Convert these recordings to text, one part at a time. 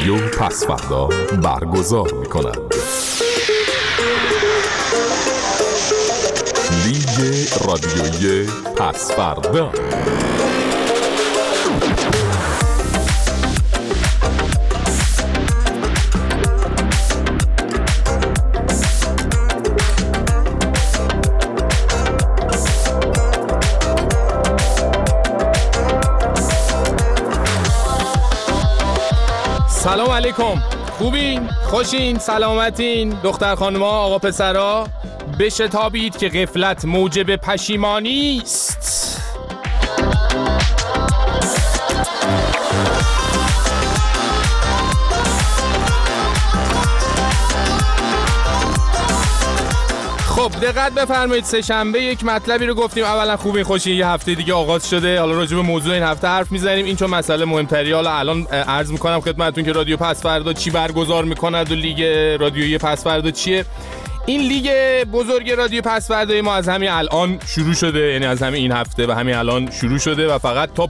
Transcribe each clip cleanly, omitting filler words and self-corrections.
رادیو پس‌فردا برگزار می‌کند. لیگ رادیویی پس‌فردا. سلام علیکم. خوبین؟ خوشین؟ سلامتین؟ دختر خانما، آقا پسرا، بشتابید که غفلت موجب پشیمانی است. خب دقت بفرمایید، سه شنبه یک مطلبی رو گفتیم. اولا خوبین خوشین، یه هفته دیگه آغاز شده. حالا راجع به موضوع این هفته حرف میزنیم، این چون مسئله مهمتری. حالا الان عرض میکنم خدمتتون که رادیو پس‌فردا چی برگزار میکند و لیگ رادیویی پس‌فردا چیه. این لیگ بزرگ رادیو پس‌فردای ما از همین الان شروع شده، یعنی از همین این هفته و همین الان شروع شده و فقط تا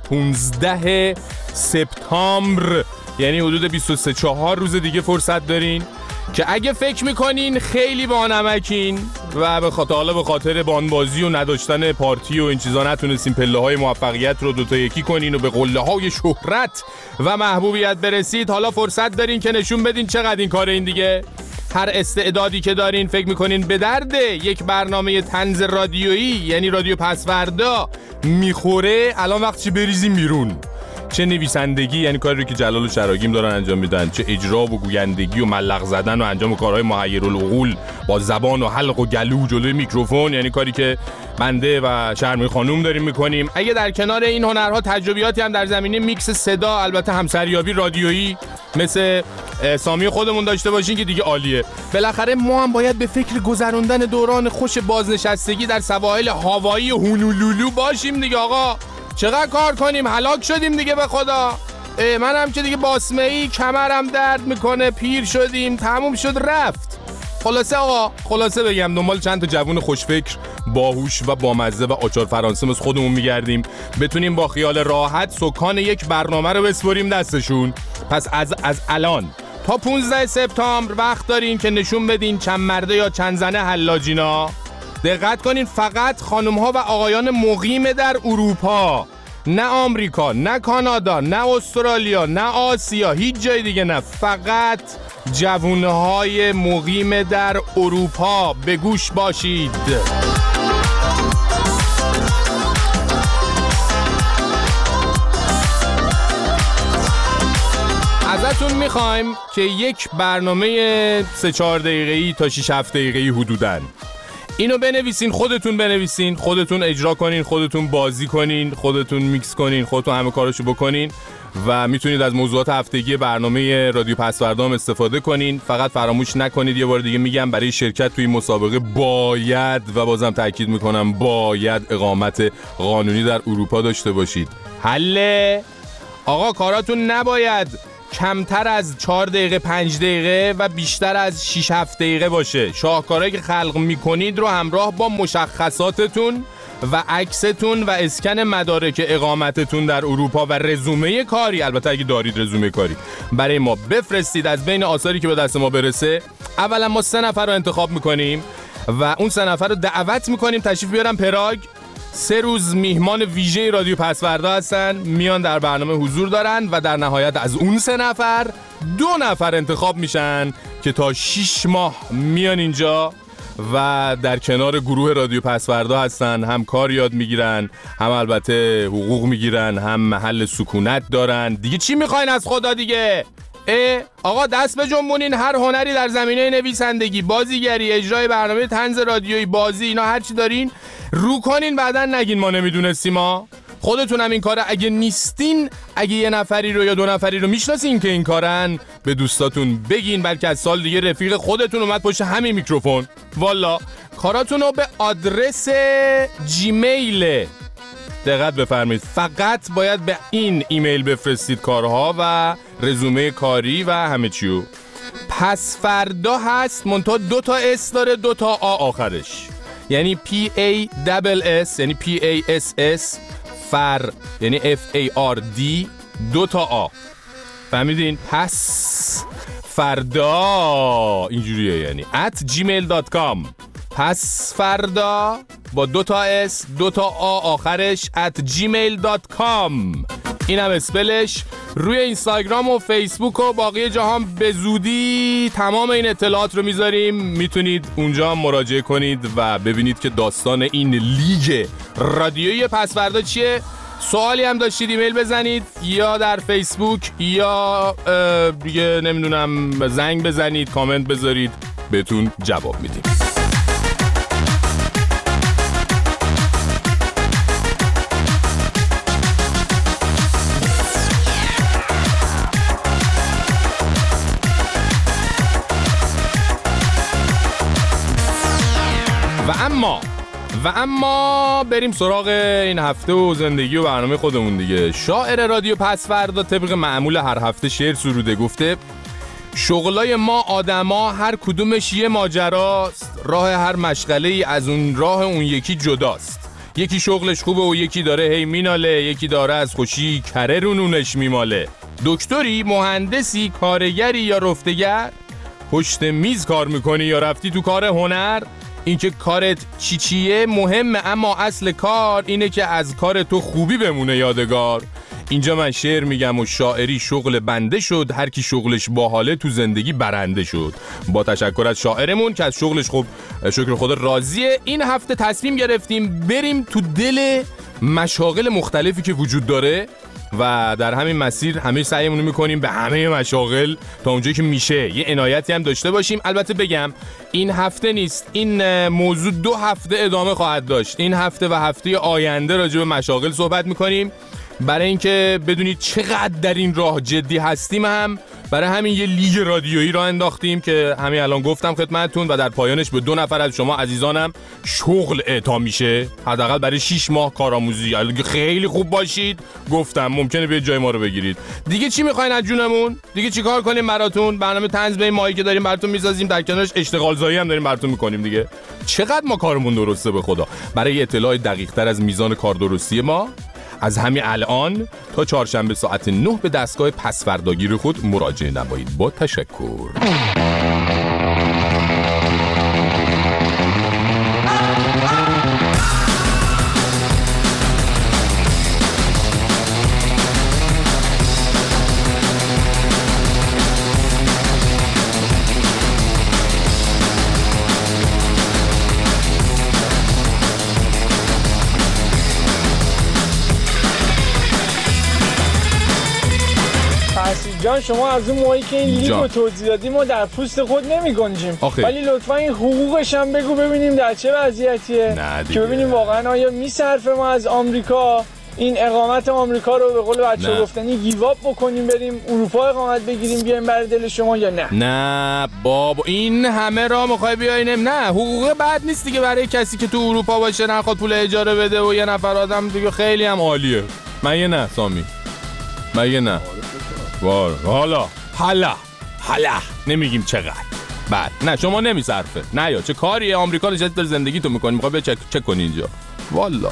15 سپتامبر، یعنی حدود 23-4 روز دیگه فرصت دارین که اگه فکر میکنین خیلی بانمکین و به خاطر بانبازی و نداشتن پارتی و این چیزا نتونستین پله های موفقیت رو دوتا یکی کنین و به قله های شهرت و محبوبیت برسید، حالا فرصت دارین که نشون بدین چقدر این کار این دیگه. هر استعدادی که دارین فکر میکنین به درد یک برنامه طنز رادیویی یعنی رادیو پس‌فردا میخوره، الان وقتشه بریزین بیرون. چه نویسندگی، یعنی کاری رو که جلال و شراگیم دارن انجام میدن، چه اجرا و گویندگی و ملق زدن و انجام کارهای محیرالعقول با زبان و حلق و گلو جلوی میکروفون، یعنی کاری که بنده و شرمی خانوم داریم میکنیم. اگه در کنار این هنرها تجربیاتی هم در زمینه میکس صدا، البته همسریابی رادیویی مثل سامی خودمون داشته باشین که دیگه عالیه. بالاخره ما هم باید به فکر گذراندن دوران خوش بازنشستگی در سواحل هاوایی هونولولو باشیم دیگه. آقا چقدر کار کنیم، هلاک شدیم دیگه به خدا. منم که دیگه باسمه‌ای، کمرم درد میکنه، پیر شدیم، تموم شد رفت. خلاصه آقا، خلاصه بگم دنبال چند تا جوون خوشفکر، باهوش و بامزه و آچار فرانسه مثل خودمون میگردیم، بتونیم با خیال راحت سکان یک برنامه رو بسپریم دستشون. پس از الان تا 15 سپتامبر وقت دارین که نشون بدین چند مرده یا چند زنه حلاجینا. دقت کنین، فقط خانم ها و آقایان مقیم در اروپا، نه آمریکا، نه کانادا، نه استرالیا، نه آسیا، هیچ جای دیگه نه، فقط جوونه های مقیم در اروپا. به گوش باشید. ازتون میخوایم که یک برنامه 3-4 دقیقه‌ای تا 6-7 دقیقه‌ای حدوداً اینو بنویسین، خودتون بنویسین، خودتون اجرا کنین، خودتون بازی کنین، خودتون میکس کنین، خودتون همه کاراشو بکنین و میتونید از موضوعات هفتگی برنامه رادیو پس‌فردا هم استفاده کنین. فقط فراموش نکنید، یه بار دیگه میگم، برای شرکت توی مسابقه باید و بازم تاکید میکنم باید اقامت قانونی در اروپا داشته باشید. حله آقا، کاراتون نباید کمتر از 4 دقیقه 5 دقیقه و بیشتر از 6-7 دقیقه باشه. شاهکارهایی که خلق میکنید رو همراه با مشخصاتتون و عکستون و اسکن مدارک اقامتتون در اروپا و رزومه کاری، البته اگه دارید رزومه کاری، برای ما بفرستید. از بین آثاری که به دست ما برسه، اولا ما 3 نفر رو انتخاب میکنیم و اون 3 نفر رو دعوت میکنیم تشریف بیارن پراگ. 3 روز میهمان ویژه رادیو پس‌فردا هستن، میان در برنامه حضور دارن و در نهایت از اون 3 نفر 2 نفر انتخاب میشن که تا 6 ماه میان اینجا و در کنار گروه رادیو پس‌فردا هستن، هم کار یاد میگیرن، هم البته حقوق میگیرن، هم محل سکونت دارن. دیگه چی میخواین از خدا دیگه؟ آقا دست به جنبونین. هر هنری در زمینه نویسندگی، بازیگری، اجرای برنامه طنز رادیویی، بازی، اینا هر چی دارین رو کنین، بعدن نگین ما نمیدونستیم. ما خودتونم این کاره اگه نیستین، اگه یه نفری رو یا 2 نفری رو میشناسین که این کارن، به دوستاتون بگین، بلکه از سال دیگه رفیق خودتون اومد پشت همین میکروفون. والا کاراتون رو به آدرس جیمیل دقت بفرمایید، فقط باید به این ایمیل بفرستید کارها و رزومه کاری و همه چیو. پس‌فردا هست منتها 2 تا اس داره، 2 تا آ آخرش، یعنی PASS یعنی PASS، فر یعنی FARD، 2 تا آ. فهمیدین؟ پس فردا اینجوریه، یعنی @gmail.com. پس فردا با 2 تا S 2 تا A آخرش @gmail.com. اینم اسپلش. روی اینستاگرام و فیسبوک و باقی جهان به زودی تمام این اطلاعات رو میذاریم، میتونید اونجا مراجعه کنید و ببینید که داستان این لیگ رادیویی پس فردا چیه. سوالی هم داشتید ایمیل بزنید یا در فیسبوک یا دیگه نمیدونم زنگ بزنید، کامنت بذارید، بهتون جواب میدیم. و اما بریم سراغ این هفته و زندگی و برنامه خودمون دیگه. شاعر رادیو پس فردا طبق معمول هر هفته شعر سروده، گفته شغلای ما آدما هر کدومش یه ماجراست، راه هر مشغله ای از اون راه اون یکی جداست. یکی شغلش خوبه و یکی داره هی میناله، یکی داره از خوشی کره رو نونش میماله. دکتری، مهندسی، کارگری یا رفتگر، پشت میز کار میکنی یا رفتی تو کار هنر، اینکه کارت چیه مهمه، اما اصل کار اینه که از کار تو خوبی بمونه یادگار. اینجا من شعر میگم و شاعری شغل بنده شد، هر کی شغلش باحاله تو زندگی برنده شد. با تشکر از شاعرمون که از شغلش خوب شکر خدا راضیه. این هفته تصمیم گرفتیم بریم تو دل مشاغل مختلفی که وجود داره و در همین مسیر همه سعیمون رو میکنیم به همه مشاغل تا اونجایی که میشه یه عنایتی هم داشته باشیم. البته بگم این هفته نیست، این موضوع 2 هفته ادامه خواهد داشت. این هفته و هفته آینده راجع به مشاغل صحبت میکنیم. برای اینکه بدونید چقدر در این راه جدی هستیم هم برای همین یه لیگ رادیویی راه انداختیم که همین الان گفتم خدمتتون و در پایانش به 2 نفر از شما عزیزانم شغل اعطا میشه، حداقل برای 6 ماه کارآموزی. اگه خیلی خوب باشید گفتم ممکنه بیاید جای ما رو بگیرید. دیگه چی میخواین از جونمون؟ دیگه چیکار کنیم براتون؟ برنامه طنز به ماهی که داریم براتون میسازیم، در کنارش اشتغال زایی هم داریم براتون میکنیم دیگه. چقدر ما کارمون درسته به خدا. برای اطلاع دقیق‌تر از میزان کاردرستی ما از همین الان تا چهارشنبه ساعت 9 به دستگاه پسفرداگیر خود مراجعه نمایید. با تشکر. جان شما از اون موقعی که این لیگ رو توضیح دادیم ما در پوست خود نمی گنجیم، ولی لطفا این حقوقش هم بگو ببینیم در چه وضعیتیه که ببینیم واقعا آیا میصرفه ما از آمریکا این اقامت آمریکا رو به قول بچه‌ها گفتنی گیواب بکنیم بریم اروپا اقامت بگیریم بیایم برای دل شما یا نه؟ نه بابا این همه را میخوای بیاینم؟ نه حقوق بد نیست دیگه برای کسی که تو اروپا باشه نخواد پول اجاره بده و یه نفر آدم دیگه خیلی هم عالیه. مگه نه سامی؟ مگه نه؟ حالا نمیگیم چقدر بعد نه شما نمیصرفه نه یا چه کاریه آمریکا نشستی داری زندگی تو میکنی میخوای بیا چک کنی اینجا والا.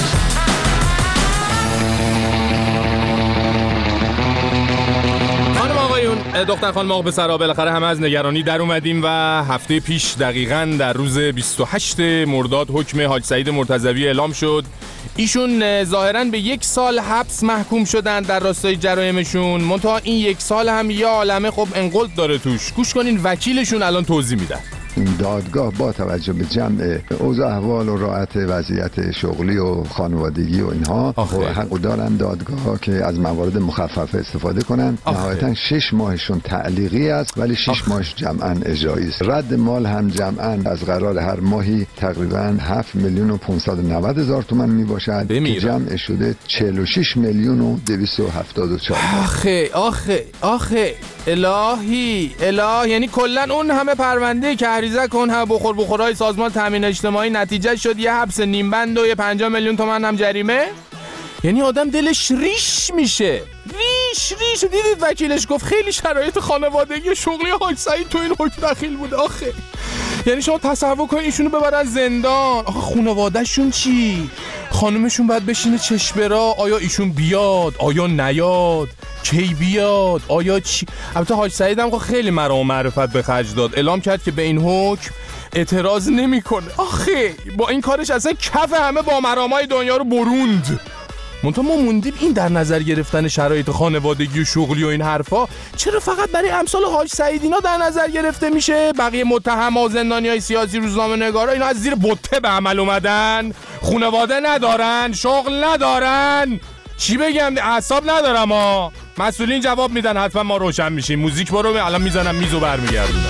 خانم آقایون دختر خانم آقا پسرها بالاخره همه از نگرانی در اومدیم و هفته پیش دقیقاً در روز 28 مرداد حکم حاج سعید مرتضوی اعلام شد. ایشون ظاهراً به 1 سال حبس محکوم شدن در راستای جرایمشون، منتها این 1 سال هم یه عالمه خب انقلت داره توش. گوش کنین وکیلشون الان توضیح میدن. دادگاه با توجه به جمع اوضاع احوال و راحت وضعیت شغلی و خانوادگی و اینها حق دارن دادگاه که از موارد مخفف استفاده کنن. نهایتا 6 ماهشون تعلیقی است ولی 6 ماهش جمعاً اجرایی است. رد مال هم جمعاً از قرار هر ماهی تقریباً 7,590,000 تومان می باشد که جمع شده 46,274,000. آخه الهی یعنی کلا اون همه پرونده که عریضه کن هم بخورای سازمان تامین اجتماعی نتیجه شد یه حبس نیم بند و یه 50 میلیون تومان هم جریمه. یعنی آدم دلش ریش میشه. ریش دیدید وکیلش گفت خیلی شرایط خانوادگی شغلی حاج سعید تو این حکم دخیل بوده. آخه یعنی شما تصور کنید ایشونو ببرن زندان. آخه خانواده‌شون چی؟ خانومشون باید بشینه چشم برا آیا ایشون بیاد آیا نیاد؟ کی بیاد؟ آیا چی؟ البته حاج سعید هم خیلی مرام و معرفت به خرج داد، اعلام کرد که به این حکم اعتراض نمیکنه. آخه با این کارش اصلا کف همه با مرامای دنیا رو بروند. منتها ما موندیم این در نظر گرفتن شرایط خانوادگی و شغلی و این حرفا چرا فقط برای امثال حاج سعید اینا در نظر گرفته میشه؟ بقیه متهما، زندانیای سیاسی، روزنامه‌نگارا اینا از زیر بته به عمل اومدن، خانواده ندارن، شغل ندارن. چی بگم؟ اعصاب ندارم ها. مسئولین جواب میدن، حتما ما روشن میشیم. موزیک برو، الان میزنم میزو برمیگردونم.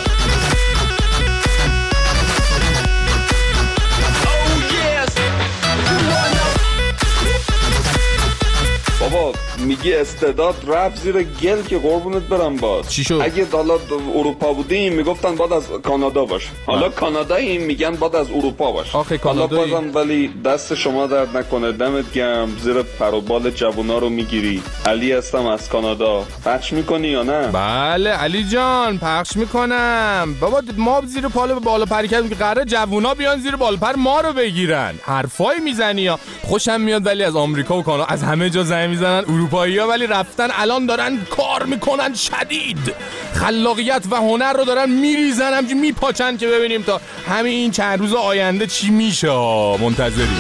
بابا میگی استعداد رفت زیر گل که قربونت برم باز. چی شد؟ اگه حالا اروپا بودیم میگفتن بعد از کانادا باش، حالا کاناداییم میگن بعد از اروپا باش. حالا بازم ولی دست شما درد نکنه، دمت گرم، زیر پر و بال جوونا رو میگیری. علی هستم از کانادا. پخش میکنی یا نه؟ بله علی جان پخش میکنم. بابا ما زیر پال بالا پری کردیم که قراره جوونا بیان زیر بالا پر ما رو بگیرن. حرفای میزنی یا خوشم میاد، ولی از آمریکا و کانادا از همه جا زنگ میزنن اروپایی‌ها، ولی رفتن الان دارن کار میکنن شدید، خلاقیت و هنر رو دارن میریزن، همچنین میپاچن که ببینیم تا همین چند روز آینده چی میشه. منتظریم.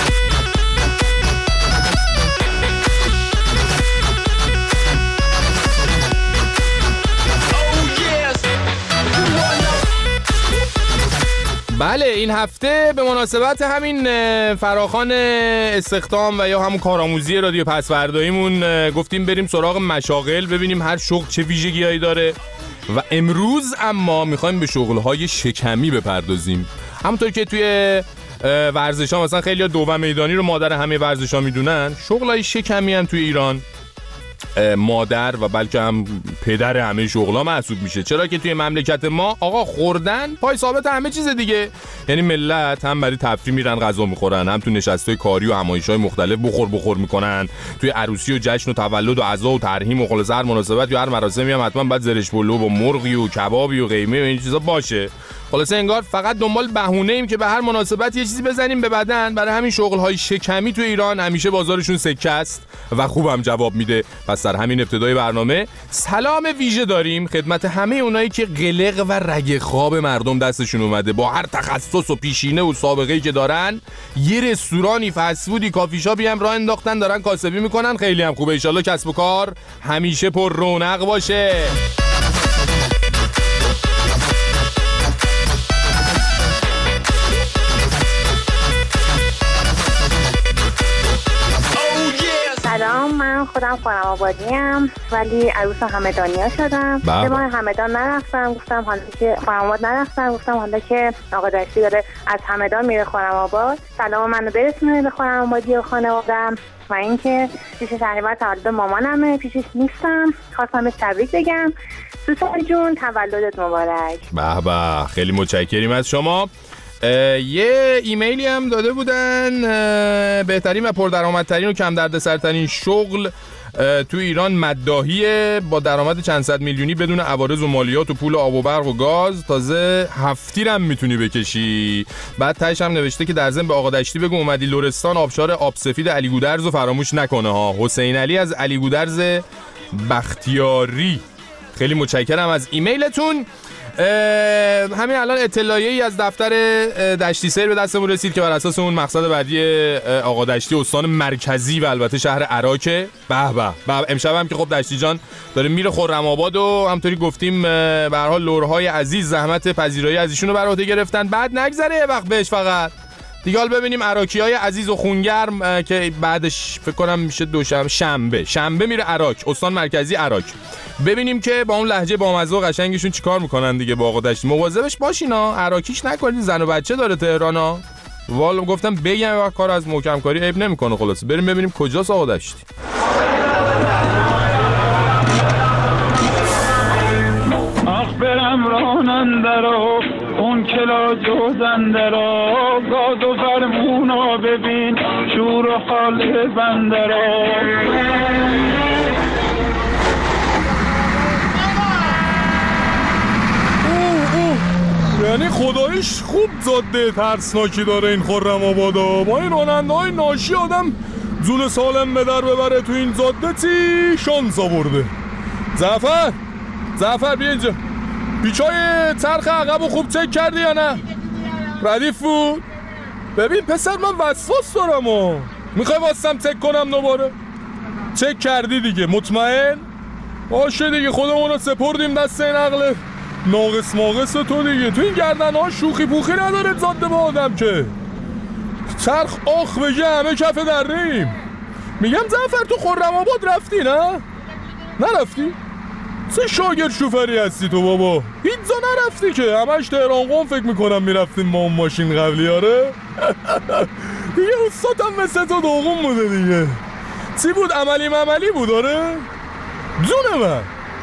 بله این هفته به مناسبت همین فراخوان استخدام و یا همون کارآموزی رادیو پسورداییمون گفتیم بریم سراغ مشاغل، ببینیم هر شغل چه ویژگی‌هایی داره و امروز اما میخوایم به شغل‌های شکمی بپردازیم. همونطور که توی ورزش‌ها مثلا خیلی‌ها دوم میدانی رو مادر همه ورزش‌ها میدونن، شغل‌های شکمی هم توی ایران مادر و بلکه هم پدر همه شغلا محسوب میشه. چرا که توی مملکت ما آقا خوردن پای ثابت همه چیز دیگه، یعنی ملت هم برای تفریح میرن غذا میخورن، هم تو نشستای کاری و همایش‌های مختلف بخور میکنن، توی عروسی و جشن و تولد و عزا و ترحیم و خلاص هر مناسبت یا هر مراسمی هم حتما بعد زرش پلو و مرغی و کبابی و قیمه و این چیزا باشه. خلاصه انگار فقط دنبال بهونه ایم که به هر مناسبت یه چیزی بزنیم به بدن. برای همین شغل‌های شکمی تو ایران همیشه بازارشون سکه است و خوبم جواب میده. پس در همین ابتدای برنامه سلام ویژه داریم خدمت همه اونایی که قلق و رگ خواب مردم دستشون اومده، با هر تخصص و پیشینه و سابقه‌ای که دارن یه رستورانی، فست فودی، کافی شاپی هم راه انداختن، دارن کاسبی میکنن. خیلی هم خوبه. ان شاءالله کسب و کار همیشه پر رونق باشه. سلام، من خودم خرم‌آبادیم ولی عروس همدانیا شدم. به ما همدان نرفتم، گفتم حالا که خرم‌آباد نرفتم، گفتم حالا که آقا دشتی داره از همدان میره خرم‌آباد سلام منو برسونه به خرم‌آبادی و خانواده‌ام. و اینکه پیش شهریور تولد مامانمه، پیشش نیستم، خواستم تبریک بگم. سوسن جون تولدت مبارک. به به، خیلی متشکریم از شما. یه ایمیلی هم داده بودن، بهترین و پردرآمدترین و کم دردسرترین شغل تو ایران مداحیه، با درآمد چند صد میلیونی بدون عوارض و مالیات و پول آب و برق و گاز، تازه هفتیر هم میتونی بکشی. بعد تهش هم نوشته که در ضمن به آقا دشتی بگو اومدی لرستان آبشار آب سفید علی گودرز رو فراموش نکنه ها. حسین علی از علی گودرز بختیاری. خیلی متشکرم از ایمیلتون. همین الان اطلاعیه‌ای از دفتر دشتی سیر به دستمون رسید که بر اساس اون مقصد بعدی آقا دشتی استان مرکزی و البته شهر عراقه. به به، امشب هم که خب دشتی جان داره میره خرم‌آباد و همونطوری گفتیم به هر حال لورهای عزیز زحمت پذیرایی از ایشونو بر عهده گرفتن. بعد نگذره یه وقت بهش فقط دیگه. حال ببینیم عراقی‌های عزیز و خونگرم که بعدش فکر کنم میشه دوشنبه شنبه میره عراق، استان مرکزی عراق. ببینیم که با اون لهجه بامزه و قشنگشون چیکار میکنن دیگه با آقا دشتی. مواظبش باشینا، عراقیش نکنید، زن و بچه داره تهرانا. والا گفتم بگم وقت کار از محکم کاری عیب نمیکنه. خلاص بریم ببینیم کجاست آقا دشتی. برم راننده را اون کلا جوزنده را، گاز و فرمونا ببین شور و حال بنده را. یعنی خدایش خوب زاده ترسناکی داره این خرم‌آبادا. با این راننده های ناشی آدم جون سالم به در ببره تو این زاده شانس آورده. زعفر بیا اینجا. پیچای چرخ عقبو خوب چک کردی یا نه؟ ردیف بود؟ ببین پسر من وسواس دارم و میخوای واسم چک کنم دوباره؟ چک کردی دیگه مطمئن؟ باشه دیگه خودمونو سپردیم دست این عقل ناقص تو دیگه. تو این گردن ها شوخی پوخی نداره زاده با آدم که چرخ آخ بگه همه کف دریم. میگم زعفر تو خرم‌آباد رفتی نه؟ نرفتی؟ چه شاگرد شوفری هستی تو بابا؟ هیچ جا نرفتی که همش تهران قم فکر میکنم میرفتیم ما اون ماشین قبلی آره؟ دیگه استادم مثل تو دوغم بوده دیگه. چی بود عملی بود آره؟ جون من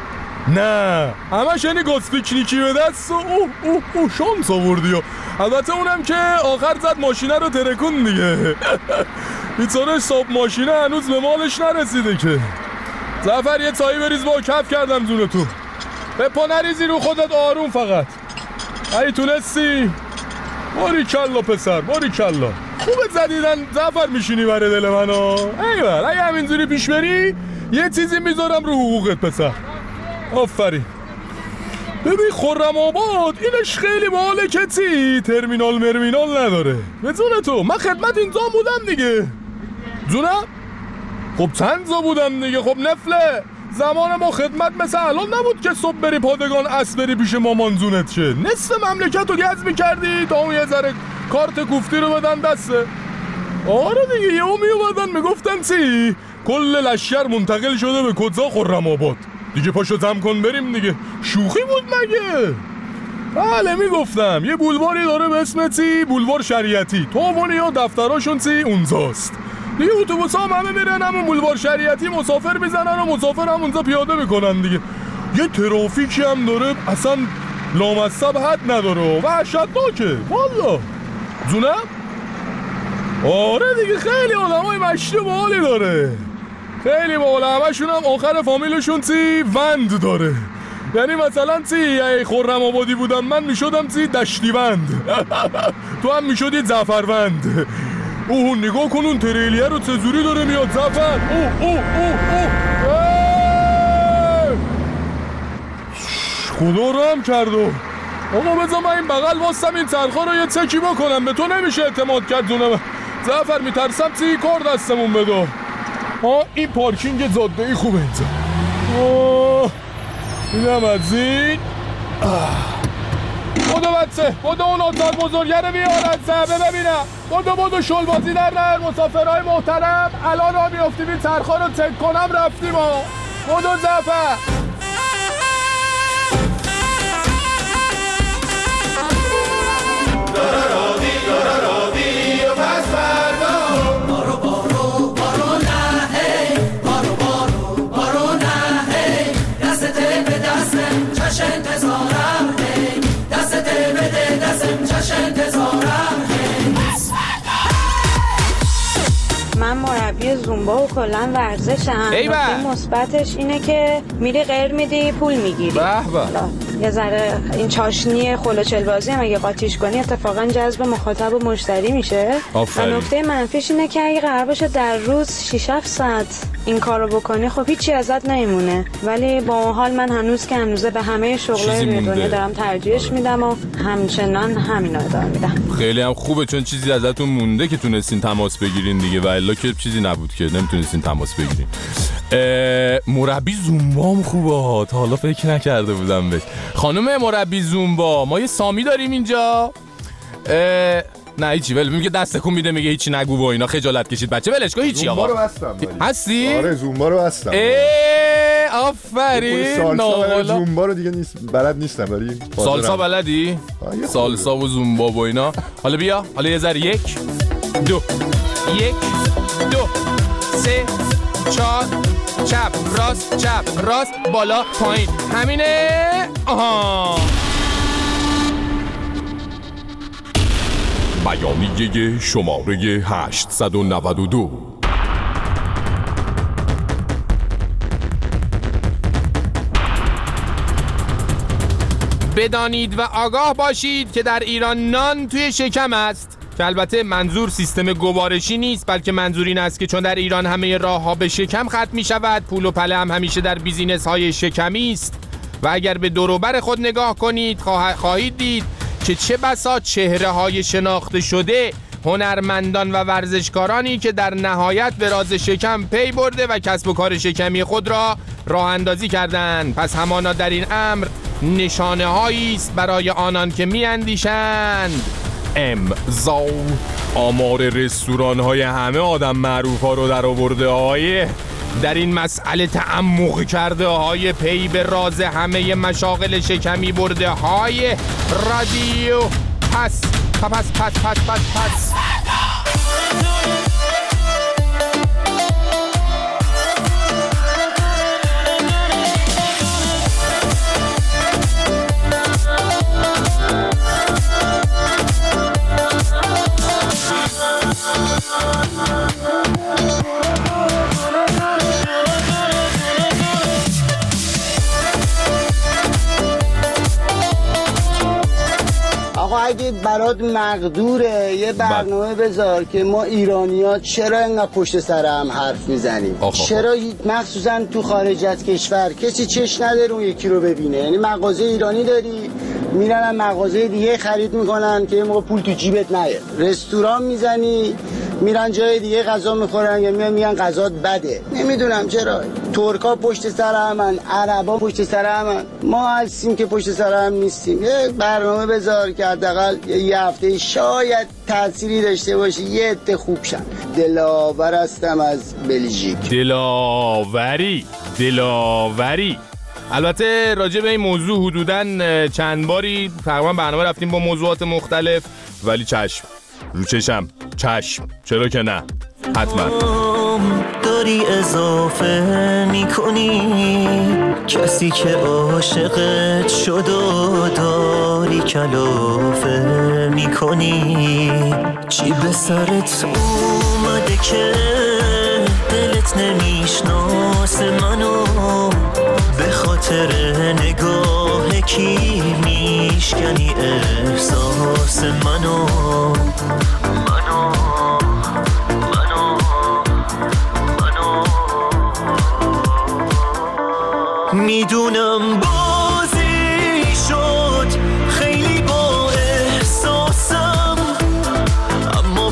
نه همش یعنی گاز پیکنیکی به دست و اوه شانس آوردی. البته اونم که آخر زد ماشینه رو ترکون دیگه. بیچاره صاحب ماشینه هنوز به مالش نرسیده که. زعفر یه تایی بریز با کف کردم جون تو. به پا نریزی رو خودت آروم فقط. ای تونستی؟ باریکلا پسر باریکلا. خوبت زدیدن زعفر میشینی برای دل منو. ایول اگه همینجوری پیش بری یه چیزی میذارم رو حقوقت پسر. آفرین. ببین خرم‌آباد اینش خیلی باحاله که ترمینال نداره. به جون تو من خدمت اینجا بودم دیگه. جونم؟ خب چند جا بودم دیگه. خب نفله زمان ما خدمت مثل الان نبود که صبح بری پادگان عصر بری پیش مامان جونت شه. نصف مملکت رو گز میکردی تا اون یه ذره کارت کوفتی رو بدن دسته. آره دیگه یهو میومدن میگفتن چی؟ کل لشکر منتقل شده به کجا؟ خرم‌آباد. دیگه پاشو جمع کن بریم دیگه. شوخی بود مگه؟ بله میگفتم یه بولواری داره به اسم بولوار شریعتی. توونیا دفتراشون اونجاست دیگه. اتوبوس‌ها همه میرن همون بولوار شریعتی مسافر میزنن و مسافر هم اونجا پیاده میکنن دیگه. یه ترافیکی هم داره اصلا لامصب حد نداره. وحشتناکه والا. جونم؟ آره دیگه خیلی آدمای مشتی باحالی داره. خیلی باحال. همشون هم آخر فامیلشون وند داره. یعنی مثلا ای خرم‌آبادی بودم من میشدم دشتیوند. تو هم میشدی زعفروند. اوه نگاه کن اون تریلیه رو چجوری داره میاد زعفر. اوه خدا رو هم کردو. آقا بذار من این بغل واسم این چرخا رو یه چکی بکنم. به تو نمیشه اعتماد کرد جونم زعفر. میترسم کار دستمون بده. این پارکینگ جاده ای خوبه اینجا. اینم از این. بودو بچه بودو اون اتاق بزرگه رو بیارن صحبه ببینم. بودو شل بازی در نهر. مسافرهای محترم الان را میافتیم این چرخا رو چک کنم رفتیم ها. بودو زعفر. دارا و پس فردا. بارو نه بارو نه دست به دستم چش انتظارم. دست به دستم چش انتظارم. من مربی زومبا و کلا ورزشم. نکته مثبتش اینه که میری غیر میدی پول میگیری. یه ذره این چاشنی خلوچل بازی هم اگه قاطیش کنی اتفاقا جذب مخاطب و مشتری میشه. و نکته منفیش اینه که اگه قرار باشه در روز 6-7 ساعت این کارو بکنی خب هیچی ازت نمیمونه. ولی با اون حال من هنوز که هنوزه به همه شغلای روی دنیا دارم ترجیحش میدم و همچنان همینو ادامه میدم. خیلی هم خوبه چون چیزی ازتون مونده که تونستین تماس بگیرین دیگه. و الا که چیزی نبود که نمیتونستین تماس بگیرین. مربی زومبا هم خوبه. تا حالا فکر نکرده بودم بهش. خانم مربی زومبا ما یه سامی داریم اینجا. نه هیچی ول میگه دست تکون میده میگه هیچی نگو و اینا. خجالت کشید بچه ولش کن. هیچی آقا زومبا رو بستم. هستی؟ آره زومبا رو بستم. آفرین. زومبا رو دیگه بلد نیستم ولی سالسا بلدی؟ سالسا و زومبا و اینا. حالا بیا حالا یه ذره 1 2 1 2 3 4 چپ راست بالا پایین. همینه. آها. بیانیه شماره 892. بدانید و آگاه باشید که در ایران نان توی شکم است که البته منظور سیستم گوارشی نیست، بلکه منظور این است که چون در ایران همه راه‌ها به شکم ختم می‌شود، پول و پله هم همیشه در بیزینس‌های شکمی است و اگر به دور و بر خود نگاه کنید خواهید دید که چه بسا چهره‌های شناخته شده، هنرمندان و ورزشکارانی که در نهایت به راز شکم پی برده و کسب و کار شکمی خود را راه اندازی کردند. پس همانا در این امر نشانه هایی است برای آنان که می اندیشند. امضا آمار رستوران های همه آدم معروف ها رو در آورده های در این مسئله تعمق کرده های پی به راز همه مشاغل شکمی برده های رادیو پس. اگه برات مقدوره یه برنامه بذار که ما ایرانی‌ها چرا اینقدر پشت سر هم حرف میزنیم، چرا مخصوصا تو خارج از کشور کسی چش نداره اون یکی رو ببینه. یعنی مغازه ایرانی داری میرن مغازه دیگه خرید میکنن که یه موقع پول تو جیبت نیاد، رستوران میزنی میرن جای دیگه غذا میخورن یا میگن غذات بده. نمیدونم چرا ترکا پشت سر همن، عربا پشت سر همن، ما هستیم که پشت سر هم نیستیم. یه برنامه بذار که حداقل یه هفته شاید تأثیری داشته باشه، یه عده خوب شن. دلاور هستم از بلژیک. دلاوری. البته راجع به این موضوع حدوداً چند باری تقریبا برنامه رفتیم با موضوعات مختلف، ولی چشم رو چشم چرا که نه، حتما داری اضافه میکنی کسی که عاشقت شد و داری کلافه میکنی. چی به سرت اومده که دلت نمیشناسه منو، به خاطر نگاه کی میشکنی احساس منو. میدونم بازی شد خیلی با احساسم، اما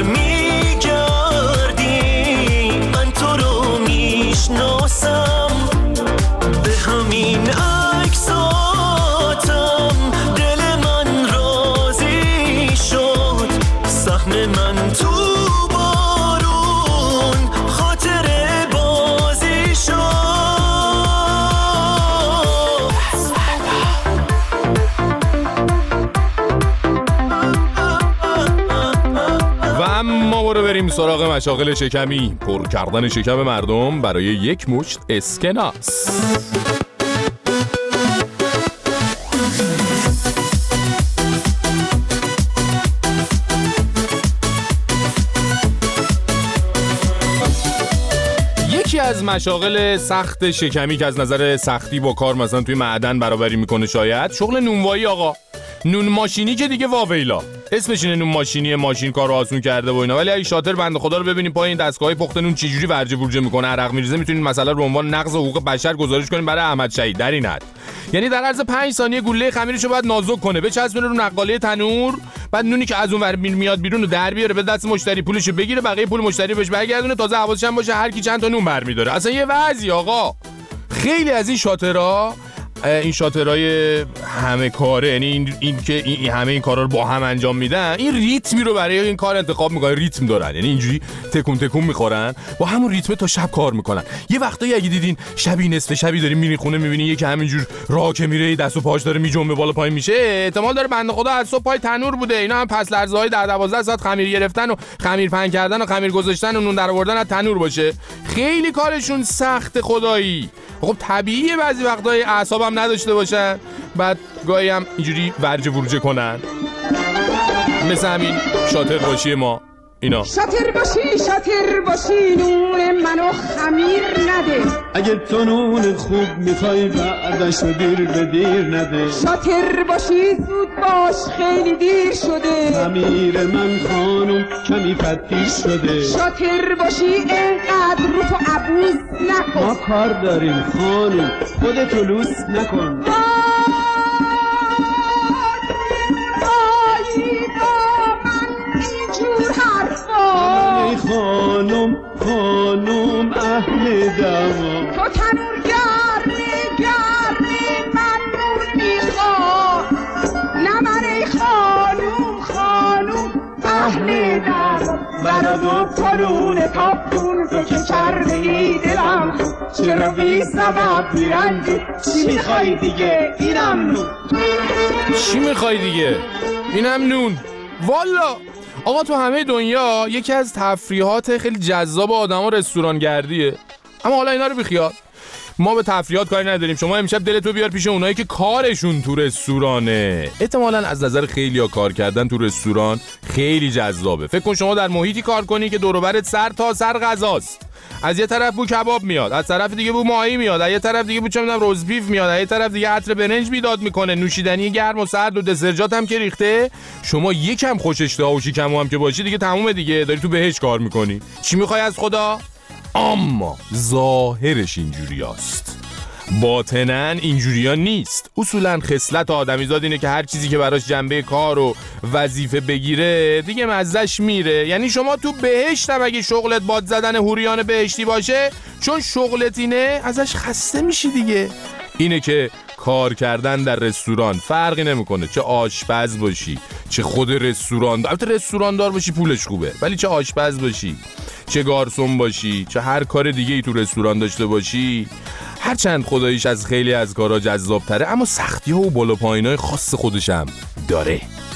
برمیگردی من تو رو میشناسم. به همین عکساتم دل من راضی شد، سهم من تو بارون خاطر بازی شد. ما برو بریم سراغ مشاغل شکمی، پر کردن شکم مردم برای یک مشت اسکناس. یکی از مشاغل سخت شکمی که از نظر سختی با کار مثلا توی معدن برابری میکنه شاید شغل نونوایی. آقا نون ماشینی که دیگه واویلا اسمش اینه، نون ماشینی، ماشین کارو آسون کرده و اینا، ولی اگه شاطر بنده خدا رو ببینیم پای این دستگاهی پخت نون چجوری ورجه ورجه میکنه، عرق میریزه، میتونید مثلا رو عنوان نقض حقوق بشر گزارش کنیم برای احمد شهید در این حد. یعنی در عرض 5 ثانیه گوله خمیرشو باید نازک کنه، بچسبونه رو نقاله تنور، بعد نونی که از اون ور میاد بیرون رو در بیاره، به دست مشتری پولشو بگیره، بقیه پول مشتری بهش برگردونه، تازه حواسش هم باشه هر کی چند تا نون برمی‌داره. اصلا یه وضعی آقا. خیلی از این شاطرای همه کاره، یعنی این که همه این کارا رو با هم انجام میدن، این ریتمی رو برای این کار انتخاب میکنن، ریتم دارن، یعنی اینجوری تکون میخورن با همون ریتم تا شب کار میکنن. یه وقتایی اگه دیدین شبی نصف شبی داری میری خونه میبینی یکی همینجور راه که میره دست و پاش داره میجنبه بالا پایین میشه، احتمال داره بنده خدا از صبح پای تنور بوده. اینا هم پس لرزه‌های 10-12 ساعت خمیر گرفتن و خمیر پهن کردن و خمیر گذاشتن و نون درآوردن از تنور باشه. خیلی کارشون سخت خدایی. خب طبیعیه بعضی وقتای اعصابم نداشته باشن، بعد گاهی هم اینجوری ورجه ورجه کنن. مثل همین شاطر باشی ما اینا. شاطر باشی نون منو خمیر نده. اگه تو نون خوب میخوای بعدش رو دیر به دیر نده. شاطر باشی زود باش خیلی دیر شده. خمیر من خانم کمی پدیر شده. شاطر باشی اینقدر رو تو عبوز نکن. ما کار داریم خانم خودتو لوس نکن. خانم اهل دما تو تنور گرمی من نور میخوام. نه من ای خانم اهل دما. برا پلون تاپون تو که کرده ای دلم. چرا بی سبب میرنجی چی میخوای دیگه اینم نون. چی میخوای دیگه اینم نون. والا آقا تو همه دنیا یکی از تفریحات خیلی جذاب آدما رستورانگردیه. اما حالا اینا رو بیخیال، ما به تفریحات کاری نداریم. شما امشب دلتو بیار پیش اونایی که کارشون تو رستورانه. احتمالاً از نظر خیلیا کار کردن تو رستوران خیلی جذابه. فکر کن شما در محیطی کار کنی که دور و برت سر تا سر غذاست. از یه طرف بو کباب میاد، از طرف دیگه بو ماهی میاد، از یه طرف دیگه بو چه میدونم روز بیف میاد، از یه طرف دیگه عطر برنج بیداد میکنه، نوشیدنی گرم و سرد و دسرجات هم که ریخته. شما یکم خوش اشتها و شیکمو هم که باشی دیگه تمومه دیگه، داری تو بهش کار میکنی. چی میخوای از خدا؟ اما ظاهرش اینجوریاست، باطناً اینجوریا نیست. اصولاً خصلت آدمیزاد اینه که هر چیزی که براش جنبه کار و وظیفه بگیره دیگه مزهش میره. یعنی شما تو بهشت هم اگه شغلت باد زدن حوریان بهشتی باشه، چون شغلت اینه ازش خسته میشی دیگه. اینه که کار کردن در رستوران فرقی نمیکنه، چه آشپز باشی چه خود رستوران، البته رستوران دار باشی پولش خوبه، ولی چه آشپز باشی چه گارسون باشی چه هر کار دیگه ای تو رستوران داشته باشی، هرچند خداییش از خیلی از کارا جذاب تره، اما سختی ها و بالا پایینای خاص خودش هم داره.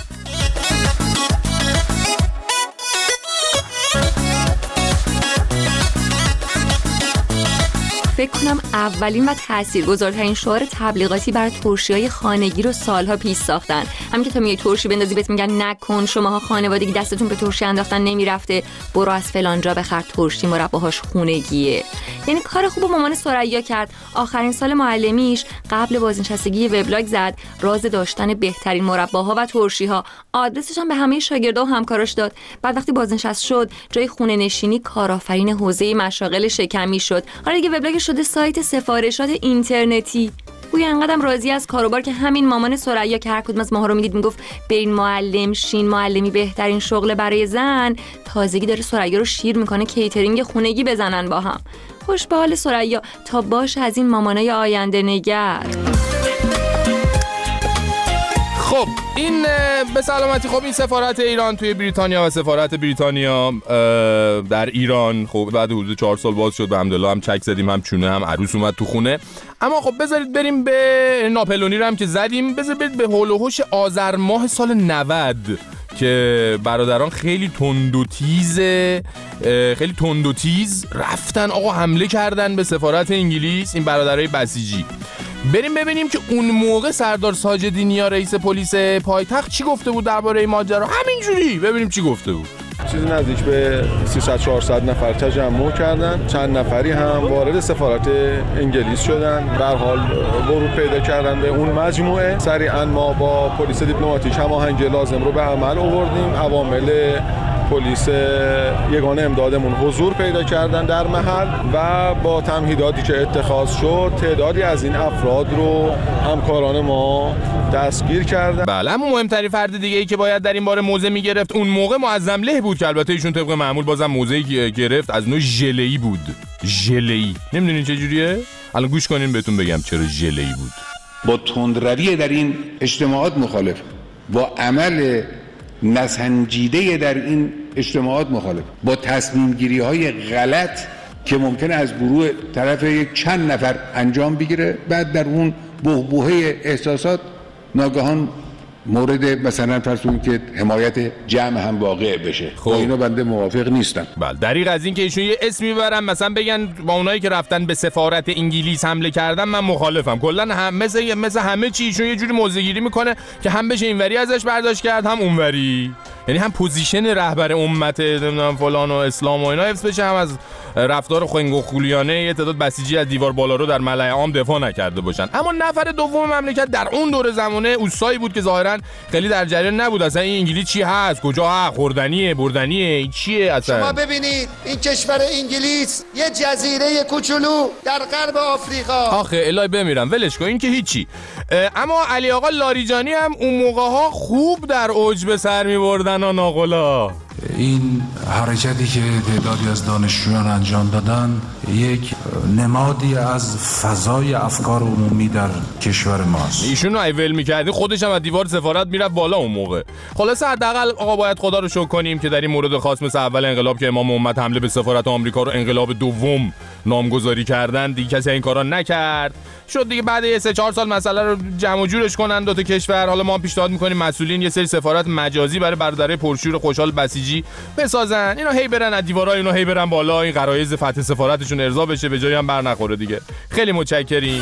فکر کنم اولین و تاثیرگذارترین شعار تبلیغاتی برای ترشی‌های خانگی رو سالها پیش ساختن. هم که تا میای ترشی بندازی بهت میگن نکن، شماها خانوادگی دستتون به ترشی انداختن نمیرفته، برو از فلان جا بخر ترشی مرباهاش خونگیه. یعنی کار خوب مامان ثریا کرد. آخرین سال معلمیش قبل بازنشستگی وبلاگ زد، راز داشتن بهترین مرباها و ترشی‌ها. آدرسش هم به همه شاگردا و همکاراش داد. بعد وقتی بازنشست شد، جای خونه نشینی کارآفرین حوزه مشاغل شکمی شد. حالا دیگه وبلاگ شده سایت سفارشات اینترنتی. گویا انقدرم راضی از کاروبار که همین مامان ثریا که هر کدوم از ماها رو میدید میگفت برین معلم شین، معلمی بهترین شغل برای زن، تازگی داره ثریا رو شیر میکنه کیترینگ خونگی بزنن با هم. خوش به حال ثریا، تا باشه از این مامانای آینده نگر. خب این به سلامتی. خب این سفارت ایران توی بریتانیا و سفارت بریتانیا در ایران خب بعد حدود 4 سال باز شد، به الحمدلله هم چک زدیم، هم چونه، هم عروس اومد تو خونه. اما خب بذارید بریم به ناپلونی رو هم که زدیم، بذارید به هول و هوش آذر ماه سال 90 که برادران خیلی تند و تیز رفتن آقا حمله کردن به سفارت انگلیس، این برادرای بسیجی. بریم ببینیم که اون موقع سردار ساجدی نیا رئیس پلیس پایتخت چی گفته بود درباره این ماجرا. همینجوری ببینیم چی گفته بود. چیزی نزدیک به 300-400 نفر تجمع کردن، چند نفری هم وارد سفارت انگلیس شدن، به هر حال ورود پیدا کردن به اون مجموعه. سریعا ما با پلیس دیپلماتیک هماهنگی لازم رو به عمل آوردیم. عوامل پلیس یگانه امدادمون حضور پیدا کردن در محل و با تمهیداتی که اتخاذ شد تعدادی از این افراد رو همکاران ما دستگیر کردن. بله، اما مهمترین فرد دیگه ای که باید در این باره موضع میگرفت اون موقع معظم له بود که البته ایشون طبق معمول بازم موضعی گرفت از نوع ژله‌ای بود. ژله‌ای نمیدونین چه جوریه؟ الان گوش کنین بهتون بگم چرا ژله‌ای بود. با تندروی در این اجتماعات مخالف، با عمل نسنجیده در این اجتماعات مخالف، با تصمیم گیری های غلط که ممکنه از گروه طرف یک چند نفر انجام بگیره، بعد در اون بحبوحه احساسات ناگهان مورد مثلا فرض کنید که حمایت جمع هم واقع بشه. خب اینا بنده موافق نیستم. بله، دریغ از این که ایشون یه اسمی میبرن مثلا بگن با اونایی که رفتن به سفارت انگلیس حمله کردن من مخالفم. کلا هم مثل همه چی ایشون یه جوری موضع‌گیری میکنه که هم بشه اینوری ازش برداشت کرد هم اونوری، یعنی هم پوزیشن رهبر امت نمیدونم فلان و اسلام و اینا حفظ بشه، هم از رفتار خنگ و خولیانه یه تعداد بسیجی از دیوار بالا رو در ملأ عام دفاع نکرده باشن. اما نفر دوم مملکت در اون دور زمانه اوسایی بود که ظاهرا خیلی در جریان نبود اصلا این انگلیس چی هست، کجا هست، خوردنیه، بردنیه، این چیه اصلا. شما ببینید این کشور انگلیس یه جزیره کوچولو در غرب آفریقا. آخه الهی بمیرم ولش کن، این که هیچی. اما علی آقا لاریجانی هم اون موقع‌ها خوب در اوج به سر می‌بردن و ناقلا. این حرکتی که تعدادی از دانشجویان انجام دادن یک نمادی از فضای افکار عمومی در کشور ماست. ایشون رو ایول می‌کردی خودش هم از دیوار سفارت میرفت بالا اون موقع. خلاصه حداقل آقا باید خدا رو شکر کنیم که در این مورد خاص مثل اول انقلاب که امام امت حمله به سفارت آمریکا رو انقلاب دوم نامگذاری کردن، دیگه کسی این کارا نکرد. شد دیگه بعد 3-4 سال مسئله رو جمع و جورش کنن دو تا کشور. حالا ما پیشنهاد می‌کنیم مسئولین یه سری سفارت مجازی برای برادرای پرشور خوشحال بسیجی بسازن، اینا هی برن از دیوارای اینا هی برن بالا، این غرایز فتح سفارتشون ارضا بشه، به جایی هم بر نخوره دیگه. خیلی متشکریم.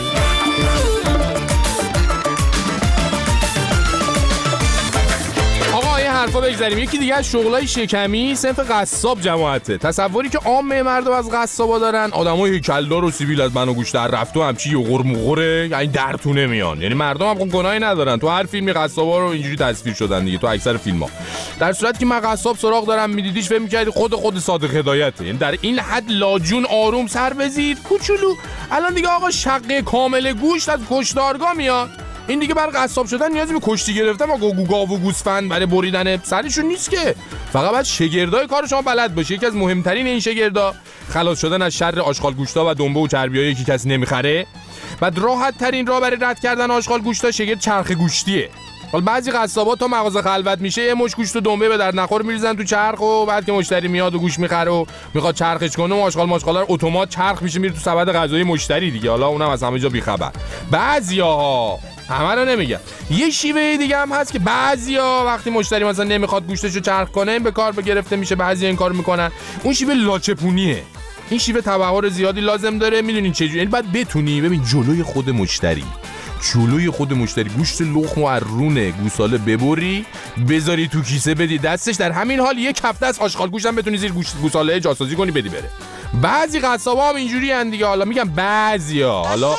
حرفا بگذاریم. یکی دیگه از شغلای شکمی صنف قصاب جماعته. تصوری که عامه مردم از قصابا دارن آدمای هیکلدار و سیبیل از من و گوش در رفت و همچی یغور مغوره، یعنی درتونه میان. یعنی مردم هم گناهی ندارن. تو هر فیلمی قصابا رو اینجوری تصویر شدن دیگه، تو اکثر فیلم‌ها. در صورتی که من قصاب سراغ دارم میدیدیش فکر می‌کردی خود صادق هدایته. یعنی در این حد لاجون آروم سر بزید کوچولو. الان دیگه آقا شقه کامل گوشت از کشتارگاه میاد. این دیگه برای قصاب شدن نیازی به کشتی گرفتن با گاو و گوسفند برای بریدن سرشون نیست که. فقط باید شگردای کار شما بلد باشه. یکی از مهمترین این شگردا خلاص شدن از شر آشغال گوشتا و دنبه و چربیایی که کسی نمیخره. بعد راحت ترین راه برای رد کردن آشغال گوشتا شگرد چرخ گوشتیه. حالا بعضی قصابا تا مغازه خلوت میشه یه مش گوشت و دنبه به درد نخور میریزن تو چرخ و بعد که مشتری میاد و گوش میخره و میخواد چرخش کنه و آشغال ماشغالا رو اتومات چرخ میشه میره تو سبد غذایی مشتری دیگه. حالا اونم از همه جا بیخبر. بعضیاها همه رو نمیگم. یه شیوه دیگه هم هست که بعضیا وقتی مشتری مثلا نمیخواد گوشتشو چرخ کنه به کار گرفته میشه، بعضیا این کارو میکنن. اون شیوه لاچپونیه. این شیوه تبحر زیادی لازم داره. میدونین چجوری؟ یعنی باید بتونی ببین جلوی خود مشتری گوشت لخم و رونه گوساله ببری بذاری تو کیسه بدی دستش، در همین حال یک هفته از آشغال گوشت هم بتونی زیر گوساله جاسازی کنی بدی بره. بعضی قصابا هم اینجوری ان دیگه. حالا میگم بعضیا. حالا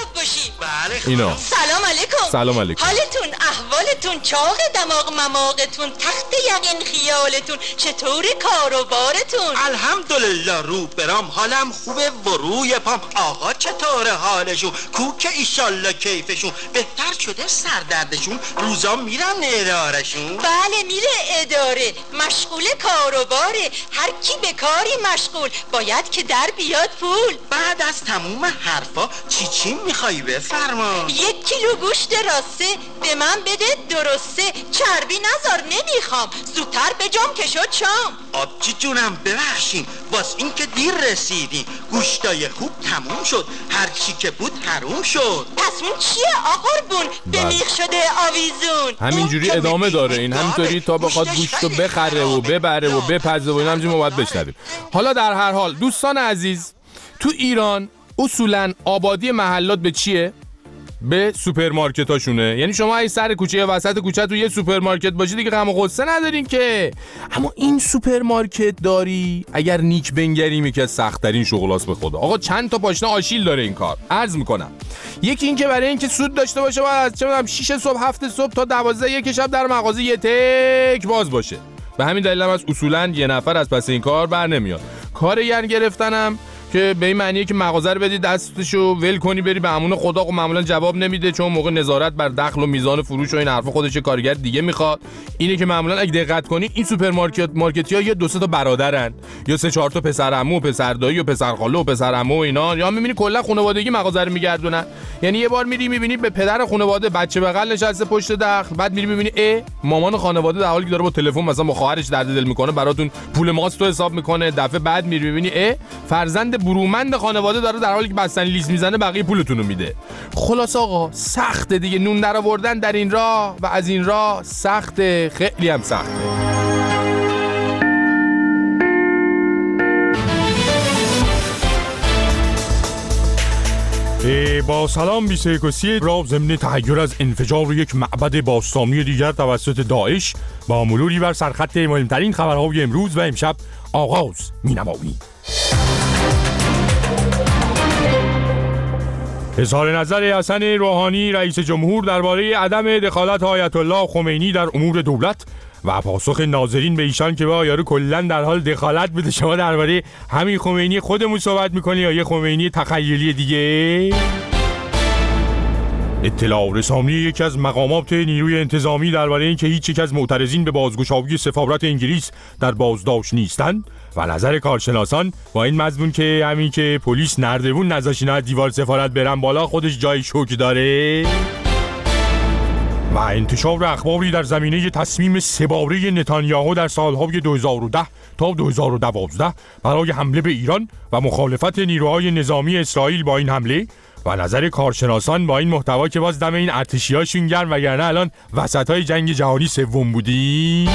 اینا سلام علیکم. سلام علیکم. حالتون احوالتون چاق دماغ مماغتون تخت یقین خیالتون چطور کار و بارتون؟ الحمدلله رو برام حالم خوبه و روی پام. آقا چطور حالشون؟ کوک ایشالله کیفشون بهتر شده؟ سردردشون روزا میرن ادارشون؟ بله میره اداره، مشغول کار و باره. هر کی به کاری مشغول باید که در بیاد پول. بعد از تموم حرفا چی میخوای بفرما؟ 1 کیلو گوشت راسته به من بده درسته، چربی نذار نمیخوام، زودتر بجام که شد شام. آبجی جونم ببخشین واس این که دیر رسیدین، گوشتای خوب تموم شد، هر چی که بود حروم شد. پس اون چیه آقربون به میخ شده آویزون؟ همینجوری ادامه داره این، همینطوری تا بخواد گوشتو بخره و ببره و بپزه و اینا همینجوری ما باید بشنویم. حالا در هر حال دوستان عزیز، تو ایران اصولاً آبادی محلات به چیه؟ به سوپرمارکتاشونه. یعنی شما اگه سر کوچه یا وسط کوچه تو یه سوپرمارکت باشی دیگه غم و غصه ندارین که. اما این سوپرمارکت داری اگر نیک بنگریم که سخت‌ترین شغلاست به خدا. آقا چند تا پاشنه آشیل داره این کار. عرض میکنم یکی این که برای اینکه سود داشته باشه باید از چه میدونم 6 صبح 7 صبح تا 12 یک شب در مغازه یه تک باز باشه. به همین دلیل هم از اصولاً یه نفر از پس این کار بر نمیاد. کار یعنی گرفتنم که به این معنیه که مغازه رو بدی دستشو ول کنی بری به امون خدا و معمولا جواب نمیده، چون موقع نظارت بر دخل و میزان فروش و این حرفا خودش کارگر دیگه میخواد. اینه که معمولا اگه دقت کنی این سوپرمارکت‌ها یا 2-3 تا برادرن یا 3-4 تا پسر عمو و پسر دایی و پسر خاله و پسر عمو و اینا، یا میبینی کلا خانوادگی مغازه رو میگردونن. یعنی یه بار میری میبینی به پدر خانواده بچه بغل نشسته پشت دخل، بعد میری میبینی مامان خانواده در حالی که داره با تلفن مثلا با خواهرش درد دل میکنه براتون پول ماست تو حساب میکنه. دفعه بعد میری میبینی فرزند برومند خانواده داره در حالی که بستنی لیز میزنه بقیه پولتون رو میده. خلاص آقا سخته دیگه، نون در آوردن در این راه و از این راه سخته، خیلی هم سخته. با سلام 21 را ضمن تحیر از انفجار یک معبد باستانی دیگر توسط داعش با مروری بر سرخط مهمترین خبرهای امروز و امشب آغاز می‌نماییم. اظهار نظر حسن روحانی رئیس جمهور درباره عدم دخالت آیت الله خمینی در امور دولت و پاسخ ناظرین به ایشان که با یارو کلا در حال دخالت بده. شما درباره همین خمینی خودمون صحبت میکنی یا یه خمینی تخیلی دیگه؟ اطلاع رسانی یکی از مقامات نیروی انتظامی درباره اینکه هیچ یک از معترضین به بازگشایی سفارت انگلیس در بازداشت نیستند و نظر کارشناسان با این مضمون که همین که پلیس نردبون نذاشتن از دیوار سفارت برن بالا خودش جای شوک داره. و انتشار اخباری در زمینه تصمیم سه‌باره نتانیاهو در سالهای 2010 تا 2012 برای حمله به ایران و مخالفت نیروهای نظامی اسرائیل با این حمله و نظر کارشناسان با این محتوا که باز دم این ارتشی‌هاشون گرم وگرنه الان وسطای جنگ جهانی سوم بودی.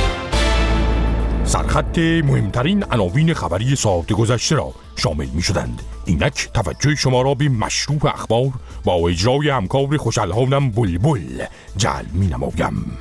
سرخط مهمترین عناوین خبری ساعت گذشته را شامل می شدند. اینک توجه شما را به مشروع اخبار با اجرای همکار خوش‌الحانم بلبل جلب می نمایم.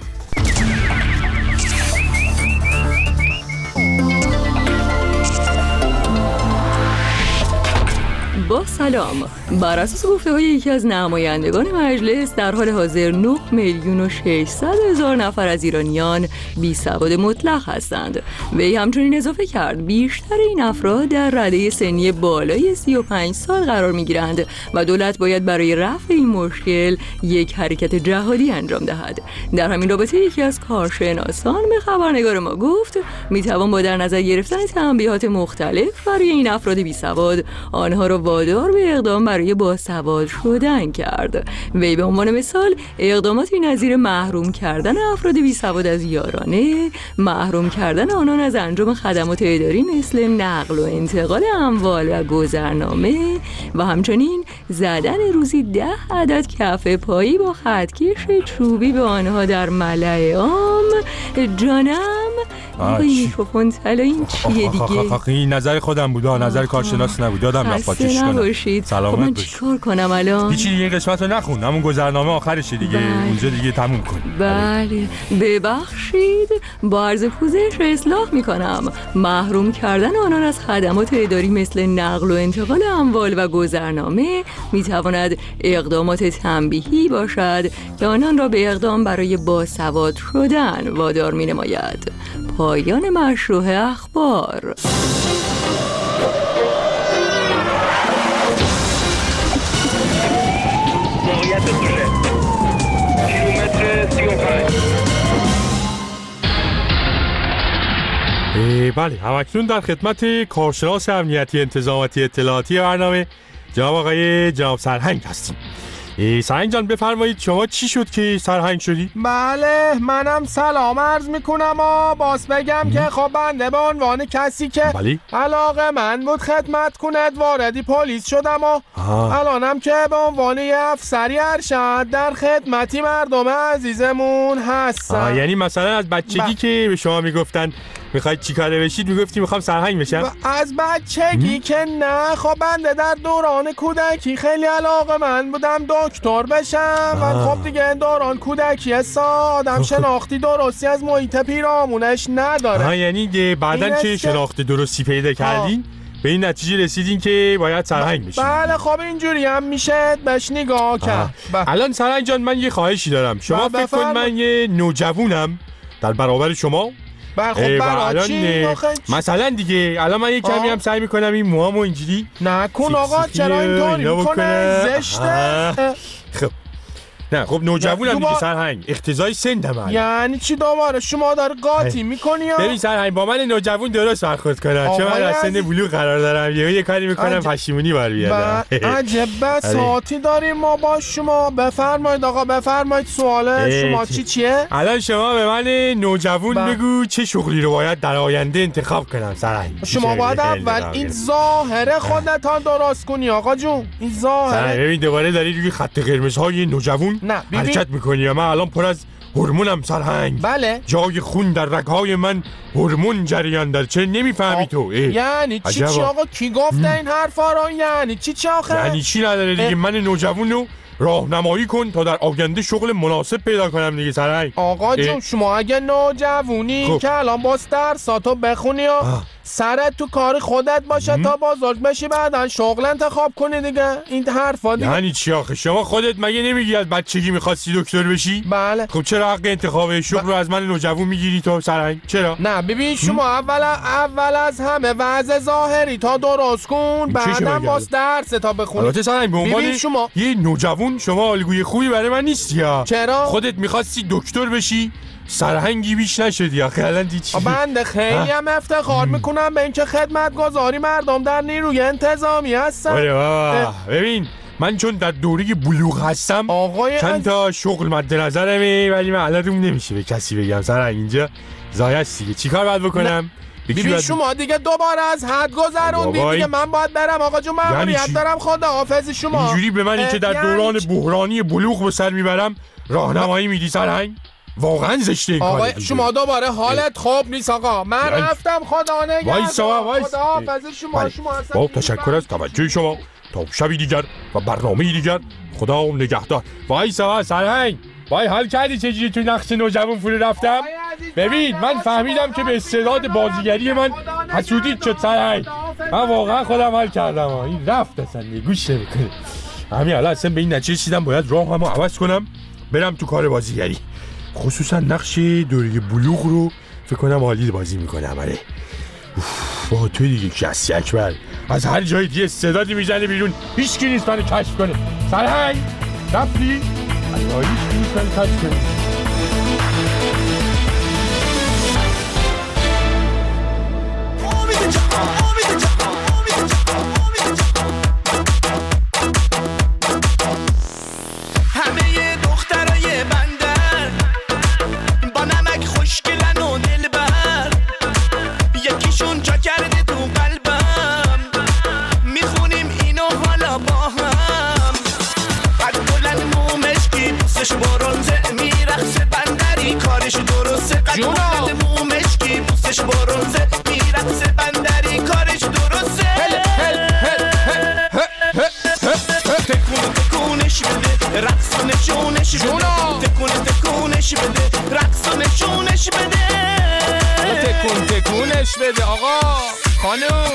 با سلام، بر اساس گفته‌های یکی از نمایندگان مجلس در حال حاضر 9,600,000 نفر از ایرانیان بیسواد مطلق هستند. وی همچنین اضافه کرد بیشتر این افراد در رده سنی بالای 35 سال قرار می‌گیرند و دولت باید برای رفع این مشکل یک حرکت جهادی انجام دهد. در همین رابطه یکی از کارشناسان به خبرنگار ما گفت میتوان با در نظر گرفتن تنبیهات مختلف برای این افراد بیسواد آنها را وادار به اقدام برای باسواد شدن کرد. وی به عنوان مثال اقداماتی نظیر محروم کردن افراد بیسواد از یارانه، محروم کردن آنان از انجام خدمات اداری مثل نقل و انتقال اموال و گذرنامه و همچنین زدن روزی 10 عدد کف پایی با خطکش چوبی به آنها در ملأ عام. جانم این میکروفون طلا این چیه دیگه؟ این نظر خودم بود، نظر کارشناس نبود. یادم رفت پاکش کنم. سلامت من چیکار کنم الان؟ هیچی دیگه، این قسمت رو نخون، همون گذرنامه آخرشه دیگه. اونجا دیگه تموم کن. بله ببخشید، با عرض پوزش اصلاح میکنم. محروم کردن آنان از خدمات اداری مثل نقل و انتقال اموال و گذرنامه میتواند اقدامات تنبیهی باشد که آنان را به اقدام برای باسواد شدن وادار مینماید. پایان مشروع اخبار. موقعیت دوله کیلومتر 35. بله، همکنون در خدمت کارشناس امنیتی انتظاماتی اطلاعاتی برنامه جناب سرهنگ هستیم. سرهنگ جان بفرمایید شما چی شد که سرهنگ شدی؟ بله منم سلام عرض میکنم و باز بگم که خب بنده به عنوان کسی که علاقه من بود خدمت کند واردی پلیس شدم و الانم که به عنوان یه افسری ارشد در خدمتی مردم عزیزمون هستم. یعنی مثلا از بچگی که به شما میگفتن میخواید چی کاره بشید میگفتی میخوام سرهنگ بشم؟ از بچگی که نه، خب بنده در دوران کودکی خیلی علاقه من بودم دکتر بشم و خب دیگه دوران کودکی آدم شناختی درستی از محیط پیرامونش نداره. یعنی بعدن چه شناخت درستی پیدا کردین؟ به این نتیجه رسیدین که باید سرهنگ بشین؟ بله خب اینجوری هم میشه بهش نگاه کرد. الان سرهنگ جان من یه خواهشی دارم. شما فکر کن من یه نوجوونم در برابر شما. مثلا دیگه الان من یه کمی هم سعی میکنم این موامو اینجوری نکن آقا، چرا اینطوری میکنه؟ زشته. خب نه خب نوجوانم دیگه سرهنگ، اقتضای سنم. یعنی چی دوباره شما داره قاطی میکنی؟ ببین سرهنگ با من نوجوان درست برخورد کنن، چون من از سن بلوغ قرار دارم، یه کاری میکنم پشیمونی بر بیاد. عجب بساطی داریم ما با شما. بفرمایید آقا، بفرمایید. سوال شما چیه؟ الان شما به من نوجوان بگو چه شغلی رو باید در آینده انتخاب کنم سرهنگ. شما باید اول این ظاهر خودت ها درست کنی آقا جون. این ظاهر ببین دوباره داری روی خط قرمزهای نوجوان حرکت میکنی. من الان پر از هورمونم سرهنگ. بله. جای خون در رگ‌های من هورمون جریان داره. چه نمیفهمی تو؟ یعنی چی آقا؟ کی گفته این حرفا رو؟ یعنی چی آخه؟ یعنی چی نداره دیگه. من نوجوان رو راهنمایی کن تا در آینده شغل مناسب پیدا کنم دیگه سرهنگ. آقا جون شما اگه نوجوانی که الان باز درساتو بخونی و سرت تو کار خودت باشه تا بزرگ بشی بعدن شغل انتخاب کنی دیگه. این حرفا دیگه یعنی چی آخه؟ شما خودت مگه نمیگی از بچگی می‌خواستی دکتر بشی؟ بله. خب چرا حق انتخاب شغل رو از من نوجوان میگیری تو سرهنگ؟ چرا؟ نه ببین شما اول از همه وضع ظاهری تا درست کن، بعدم باز درس تا بخونی. البته سرهنگ به عنوان شما یه نوجوان شما الگوی خوبی برای من نیستی. چرا؟ خودت می‌خواستی دکتر بشی، سرهنگی بیش نشدی آخه. الان چی؟ بنده خیلی هم افتخار میکنم به اینکه خدمتگزاری مردم در نیروی انتظامی هستم. ببین من چون در دوره بلوغ هستم چند تا شغل مد نظرمه، ولی من الان روم نمیشه به کسی بگم سرهنگ. اینجا زایش دیگه چیکار باید بکنم؟ ببین شما دیگه دوباره از حد گذروندی دیگه. من باید برم آقا جون، مأموریت دارم. خداحافظ شما. اینجوری به منی که در دوران بحرانی بلوغ به سر میبرم راهنمایی میدی سرهنگ؟ واقعا زشته این کار. آقا شما دوباره حالت خوب نیست آقا. من رفتم خدا نگهدار. خداحافظ شما. با تشکر از توجه شما. تا شبی دیگر و برنامه‌ای دیگر خدا نگهدار. وایسا سرهنگ. وای حال کردی چجوری تو نقش نوجوان فرو رفتم؟ ببین من فهمیدم که به استعداد بازیگری من حسودیت شد سرهنگ. من واقعا خودم حال کردم. این رفت اصلا گوش نمیکنه. همین الان اصلا به این نتیجه رسیدم باید راهمو عوض کنم برم تو کار بازیگری. خصوصا نقش دوره بلوغ رو فکر کنم عالی بازی میکنم. آره با تو دیگه کسی اکبر از هر جایی دیگه استعدادی میزنه بیرون، هیچ کی نیست منو کشف کنه. سرهنگ رفتی؟ از هیچ کی نیست منو کشف کنه. تکونش بده آقا خانم.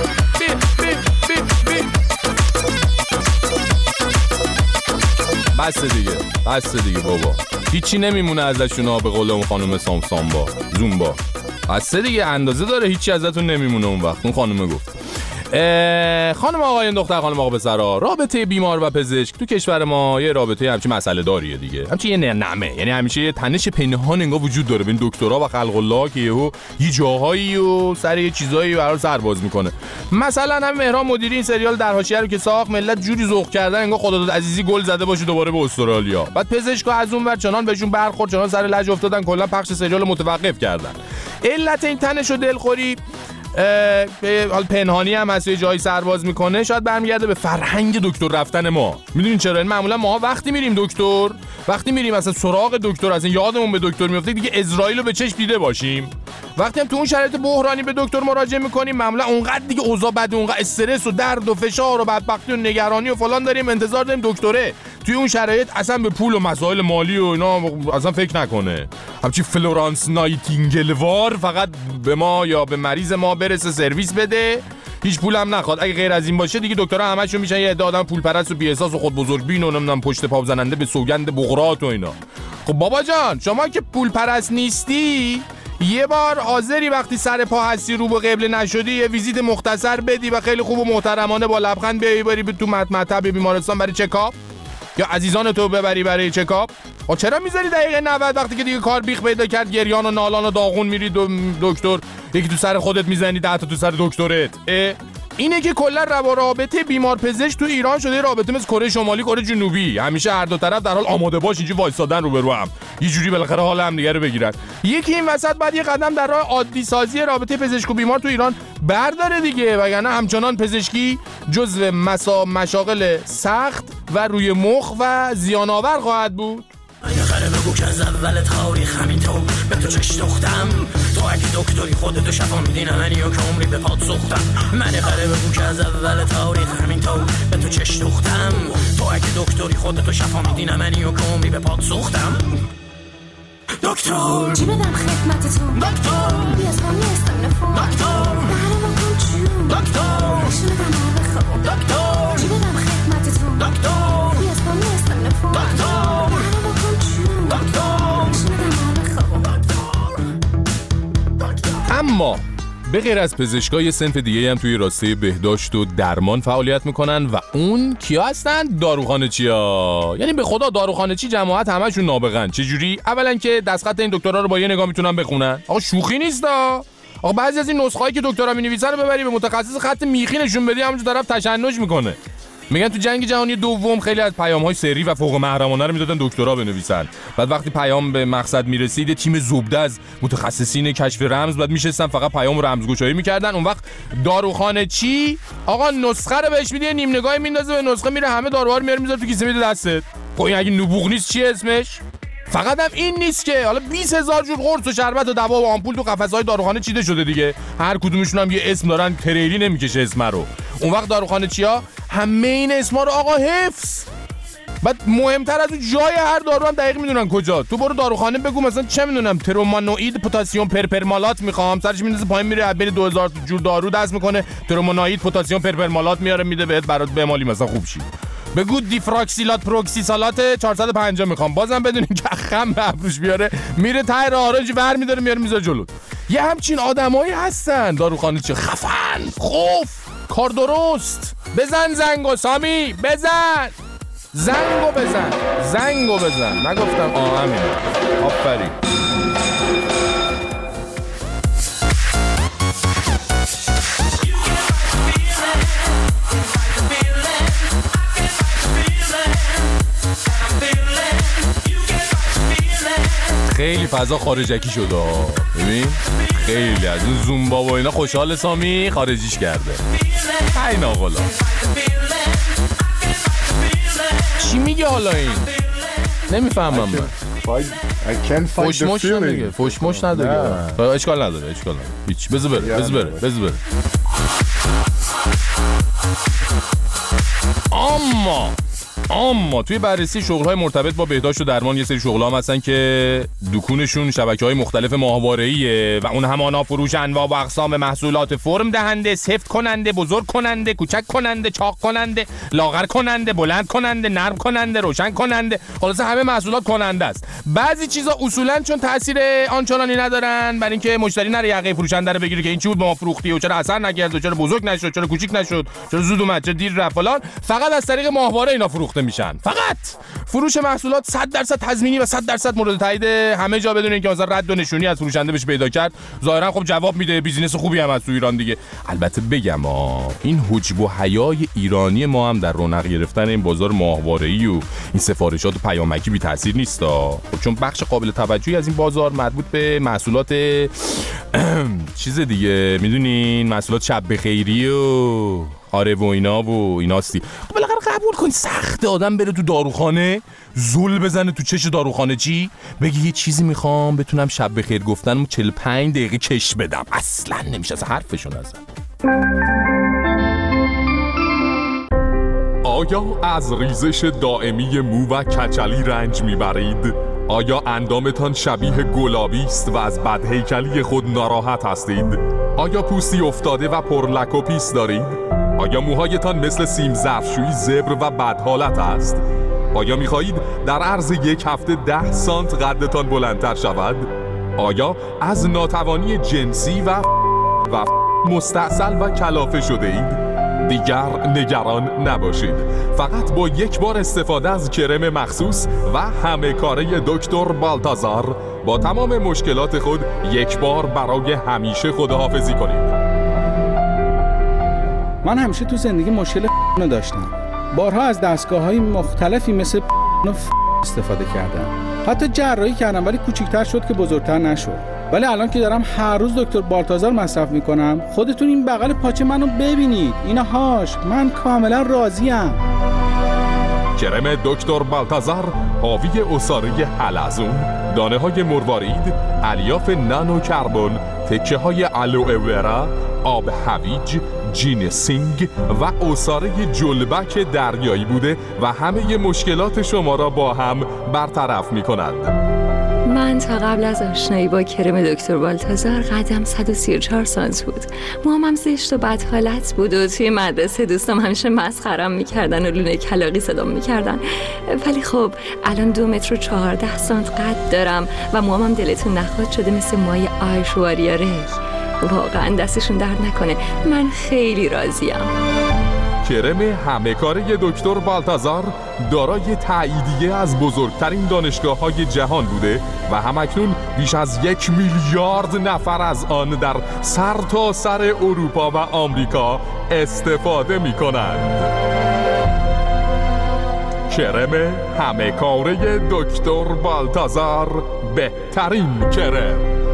بس دیگه بابا، هیچی نمیمونه ازشون ها. به قول اون خانم سامبا زومبا بس دیگه، اندازه داره، هیچی ازتون نمیمونه اون وقت. اون خانمه گفت. خانم آقایان دختر خانم آقا پسرا، رابطه بیمار و پزشک تو کشور ما یه رابطه همچین مسئله داریه دیگه، همچین یه نعمه. یعنی همیشه یه تنش پنهان انگار وجود داره بین دکترا و خلق الله که یه جاهایی و سر یه چیزایی برای سرباز میکنه. مثلا هم مهران مدیری این سریال در حاشیه رو که ساخت، ملت جوری ذوق کردن انگار خداداد عزیزی گل زده باشه دوباره به استرالیا. بعد پزشکا از اون ور چنان بهشون برخورد، چنان سر لج افتادن، کلا پخش سریال متوقف کردن. علت این تنش و دلخوری حال پنهانی هم هست، یه جایی سرباز میکنه، شاید برمیگرده به فرهنگ دکتر رفتن ما. میدونین چرا؟ این معمولا ما وقتی میریم دکتر، وقتی میریم مثلا سراغ دکتر، اصلا یادمون به دکتر میفته دیگه اسرائیل رو به چشم دیده باشیم. وقتی هم تو اون شرایط بحرانی به دکتر مراجعه میکنیم، معمولا اونقدر دیگه اوضاع بده، اونقدر استرس و درد و فشار و بدبختی و نگرانی و فلان داریم، انتظار داریم دکتره توی اون شرایط اصلا به پول و مسائل مالی و اینا اصلا فکر نکنه. همچی فلورانس نایتینگلوار فقط به ما یا به مریض ما برسه، سرویس بده، هیچ پولم نخواد. اگه غیر از این باشه دیگه دکترها همشون میشن یه عده آدم پول پرست و بی احساس و خود بزرگبین و نمیدونم پشت پا زننده به سوگند بقرات و اینا. خب بابا جان شما که پول پرست نیستی، یه بار حاضری وقتی سر پا هستی رو به قبله نشدی یه ویزیت مختصر بدی و خیلی خوب و محترمانه با لبخند بیای بری تو مطب بیمارستان برای چکاپ؟ یا عزیزان تو ببری برای چکاپ؟ چرا میذاری دقیقه 90 وقتی که دیگه کار بیخ پیدا کرد گریان و نالان و داغون میری دکتر، یکی تو سر خودت میزنی 10 تا تو سر دکترت؟ اینه که کلا رابطه بیمار پزشک تو ایران شده رابطه مثل کره شمالی کره جنوبی، همیشه هر دو طرف در حال آماده باش اینجوری وایسادن روبرو هم، یه جوری بالاخره حال هم دیگه رو بگیرن. یکی این وسط بعد یه قدم در راه عادی سازی رابطه پزشک و بیمار تو ایران برداره دیگه، وگرنه همچنان پزشکی جزو مشاغل سخت و روی مخ و زیان آور خواهد بود. بالاخره بگو که از اول تاریخ همینطور به تو چش دوختم، تو اگه دکتری خودتو شفا میدی نه منی و که عمری به پاد سوختم. بالاخره بگو که از اول تاریخ همینطور به تو چش دوختم، تو اگه دکتری خودتو شفا میدی نه منی و که عمری به پاد سوختم. دکتر چی بدم خدمتتون؟ دکتر بیازم نیستم نفون. دکتر معلومم کن چون. دکتر نشونتم آب خواب. دکتر چی بدم خدمتتون؟ دکتر بیازم نیستم نفون. دکتر اما به غیر از پزشکا یه صنف دیگه هم توی راسته بهداشت و درمان فعالیت میکنن و اون کیا هستن؟ داروخانه‌چیا. یعنی به خدا داروخانه‌چی جماعت همشون نابغن. چجوری؟ اولا که دستخط این دکترا رو با یه نگاه میتونن بخونن. آقا شوخی نیستا. آقا بعضی از این نسخه‌ای که دکترا می‌نویسن رو ببری به متخصص خط میخی نشون بدی همونجا طرف تشنج میکنه. میگن تو جنگ جهانی دوم خیلی از پیام‌های سری و فوق محرمانه رو میدادن دکترا بنویسن. بعد وقتی پیام به مقصد میرسید تیم زبده از متخصصین کشف رمز بعد میشستن فقط پیام رمزگشایی میکردن. اون وقت داروخانه‌چی آقا نسخه رو بهش میده نیم نگاهی میندازه به نسخه میره همه داروها رو میاره میذاره تو کیسه میده دستت. خب این اگه نبوغ نیست چی اسمش؟ فقط هم این نیست که حالا 20000 جور قرص و شربت و دوا و آمپول تو قفسه‌های داروخانه چیده شده دیگه، هر کدومشون هم یه اسم دارن، تریلی نمیکشه اسم رو. اون وقت داروخانه چیا همه این اسما رو آقا حفظ. بعد مهمتر از اون جای هر دارو هم دقیق میدونن کجا. تو برو داروخانه بگو مثلا چه میدونم ترومانوئید پتاسیم پرپرمالات میخوام، سرش میندازه پایین میره بین 2000 جور دارو دست میکنه ترومانوئید پتاسیم پرپرمالات میاره میده بهت برات بمالی مثلا خوب شی. بگو دیفراکسیلات پروکسیسالات 450 میخوام، بازم بدونین که خم به ابروش بیاره میره ته راه آرنج ور میداره میاره میذاره جلو. یه همچین آدمایی هستن داروخانه چه خفن خوف کار درست. بزن زنگو سامی بزن زنگو بزن زنگو بزن. نگفتم همین. آفرین. خیلی فضا خارجکی شده ببین، خیلی از اون زومبا و اینا خوشحال سامی خارجیش کرده. این آقلا چی میگه حالا این؟ نمیفهمم من. فوشموش نداره، فوشموش نداره. اشکال نداره هیچ. بذار بره. اما توی بررسی شغل‌های مرتبط با بهداشت و درمان یه سری شغل‌ها هستن که دکونشون شبکه‌های مختلف ماهواره‌ایه و اون همانا فروش انواع و اقسام محصولات فرم دهنده، سفت کننده، بزرگ کننده، کوچک کننده، چاق کننده، لاغر کننده، بلند کننده، نرم کننده، روشن کننده، خلاصه همه محصولات کننده است. بعضی چیزا اصولاً چون تاثیر آنچنانی ندارن برای اینکه مشتری نره یقه فروشنده رو بگیره که این چی بود ما فروختی و چرا اثر نکرد و چرا بزرگ نشد، چرا کوچیک نشد، چرا زود اومد، چرا دیر رفت فلان، فقط از طریق ماهواره اینا فروخته میشن. فقط فروش محصولات 100% تضمینی و 100% مورد تایید همه جا بدون اینکه مثلا رد و نشونی از فروشنده بشه پیدا کرد. ظاهرا خب جواب میده، بیزینس خوبی هم از تو ایران دیگه. البته بگم این حجب و حیای ایرانی ما هم در رونق گرفتن این بازار ماهواره‌ای و این سفارشات پیامکی بی تاثیر نیست چون بخش قابل توجهی از این بازار مربوط به محصولات چیز دیگه میدونین، محصولات شب بخیری و آره و ایناستی. خب بالاخره قبول کن سخته آدم بره تو داروخانه زل بزنه تو چش داروخانه چی بگی یه چیزی میخوام بتونم شب بخیر گفتنم 45 دقیقه کش بدم. اصلا نمیشه از حرفشون ازن. آیا از ریزش دائمی مو و کچلی رنج میبرید؟ آیا اندامتان شبیه گلابی است و از بدهیکلی خود ناراحت هستید؟ آیا پوستی افتاده و پرلک و پیس دارید؟ آیا موهایتان مثل سیم ظرفشویی زبر و بدحالت است؟ آیا می‌خواهید در عرض یک هفته 10 سانت قدتان بلندتر شود؟ آیا از ناتوانی جنسی و مستعسل و کلافه شده اید؟ دیگر نگران نباشید. فقط با یک بار استفاده از کرم مخصوص و همه کاره دکتر بالتازار با تمام مشکلات خود یک بار برای همیشه خداحافظی کنید. من همیشه تو زندگی مشکل داشتم. بارها از دستگاه‌های مختلفی مثل استفاده کردم. حتی جراحی کردم ولی کوچیک‌تر شد که بزرگتر نشد. ولی الان که دارم هر روز دکتر بالتازار مصرف میکنم، خودتون این بغل پاچه منو ببینید. اینهاش من کاملا راضیم. کرم دکتر بالتازار حاوی عصاره حلزون، دانه‌های مروارید، الیاف نانو کربن، تکه‌های آلوئورا، آب هویج، جینسینگ و عصاره جلبک دریایی بوده و همه مشکلات شما را با هم برطرف می‌کند. من تا قبل از آشنایی با کرم دکتر بالتازار قدم 134 سانت بود. موهام زشت و بد حالت بود و توی مدرسه دوستام همیشه مسخرم میکردن و لونه کلاغی صدام میکردن. ولی خب الان 2 متر و 14 سانت قد دارم و موهام دلتون نخواد شده مثل موهای آیشواریا ری. واقعا دستشون درد نکنه. من خیلی راضیم. کرم همه کاره دکتر بالتازار دارای تاییدیه از بزرگترین دانشگاه‌های جهان بوده و همکنون بیش از 1 میلیارد نفر از آن در سرتاسر اروپا و آمریکا استفاده می‌کنند. کرم همه کاره دکتر بالتازار، بهترین کرم.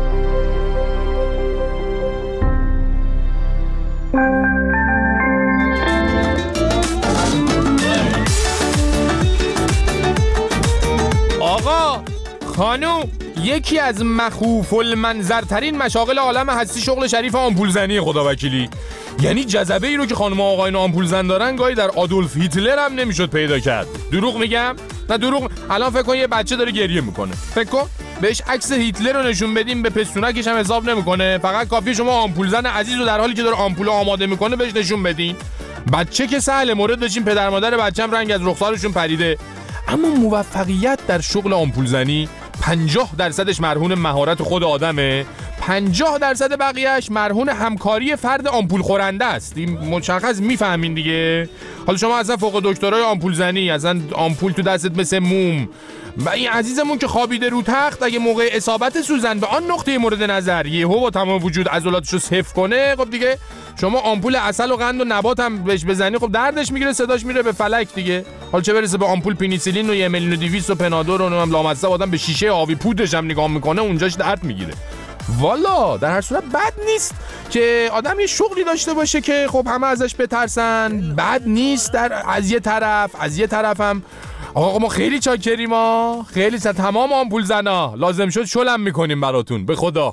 آقا، خانوم، یکی از مخوف المنظرترین مشاغل عالم هستی شغل شریف آمپول زنی خداوکیلی. یعنی جذبه ای رو که خانم آقایون آمپول زن دارن گاهی در آدولف هیتلر هم نمیشد پیدا کرد. دروغ میگم؟ نه دروغ. الان فکر کن یه بچه داره گریه میکنه، فکر کن بهش عکس هیتلر رو نشون بدیم به پستونکش هم حساب نمیکنه. فقط کافیه شما آمپول زن عزیز رو در حالی که داره آمپول آماده میکنه بهش نشون بدین. بچه که سهل، مورد داشتیم پدر مادر بچه‌م رنگ از رخسارشون پریده. اما موفقیت در شغل آمپول زنی 50% مرهون مهارت خود آدمه، 50% بقیهش مرهون همکاری فرد آمپول خورنده است. این مشخص، میفهمین دیگه. حالا شما اصلا فوق دکترای آمپول زنی، اصلا آمپول تو دستت مثل موم، و این عزیزمون که خوابیده رو تخت اگه موقع اصابت سوزن به آن نقطه مورد نظر یهو با تمام وجود عضلاتشو صفر کنه، خب دیگه شما آمپول عسل و قند و نبات هم بهش بزنی، خب دردش میگیره، صداش میره به فلک دیگه. حالا چه برسه به آمپول پنیسیلین و 1,200,000 و پنادور و هم لامصب آدم به شیشه آبی پودرش هم نگاه میکنه اونجاش درد میگیره. والا در هر صورت بد نیست که آدم یه شغلی داشته باشه که خب همه ازش بترسن. بد نیست از یه طرف هم آقا ما خیلی چاکریم، ما خیلی تمام آمپول زنا لازم شد شلم میکنیم براتون. به خدا.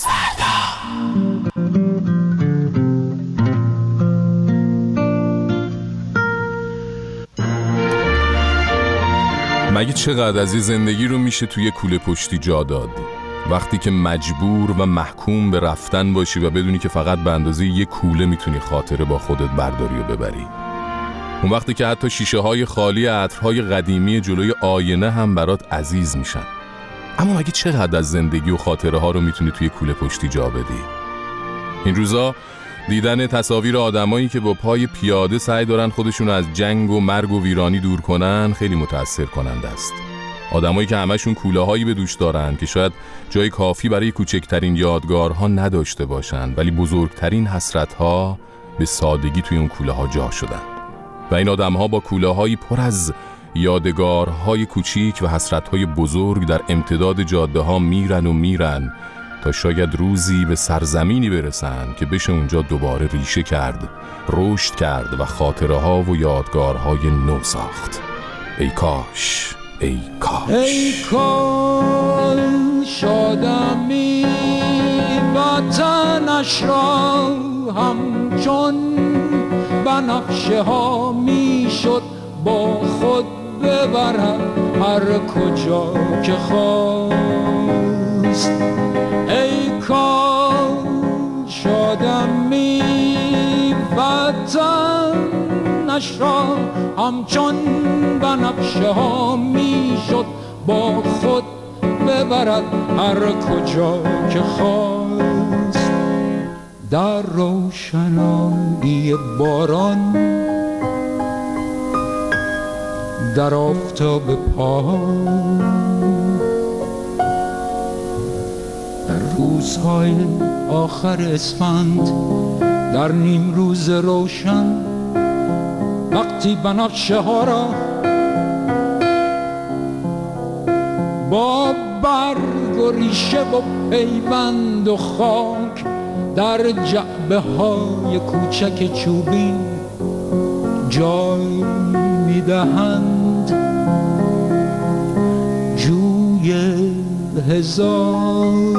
مگه چقدر از این زندگی رو میشه توی کوله پشتی جا داد؟ وقتی که مجبور و محکوم به رفتن باشی و بدونی که فقط به اندازه یه کوله میتونی خاطره با خودت برداری و ببری. اون وقتی که حتی شیشه های خالی عطرهای قدیمی جلوی آینه هم برات عزیز میشن. اما مگه چقدر از زندگی و خاطره ها رو میتونی توی کوله پشتی جا بدی؟ این روزا دیدن تصاویر آدمایی که با پای پیاده سعی دارن خودشون از جنگ و مرگ و ویرانی دور کنن خیلی متأثر کننده است. آدمایی که همشون کوله‌هایی به دوش دارن که شاید جای کافی برای کوچکترین یادگارها نداشته باشن، ولی بزرگترین حسرت‌ها به سادگی توی اون کوله‌ها جا شدن. و این آدم‌ها با کوله‌هایی پر از یادگارهای کوچیک و حسرت‌های بزرگ در امتداد جاده‌ها میرن تا شاید روزی به سرزمینی برسن که بشه اونجا دوباره ریشه کرد، رشد کرد و خاطره‌ها و یادگارهای نو ساخت. ای کاش، ای کاش، ای کاش آدمی وطنش را همچون بنفشه ها میشد با خود ببرد هر کجا که خواست. ای کاش آدمی وطنش را همچون بنفشه ها میشد با خود ببرد هر کجا که خواست. در روشنایی باران، در آفتاب پاییز، در روزهای آخر اسفند، در نیم روز روشن، وقتی بنفشه ها را با برگ و ریشه و پیوند و خاک در جعبه های کوچک چوبی جای میدهند، جوی هزار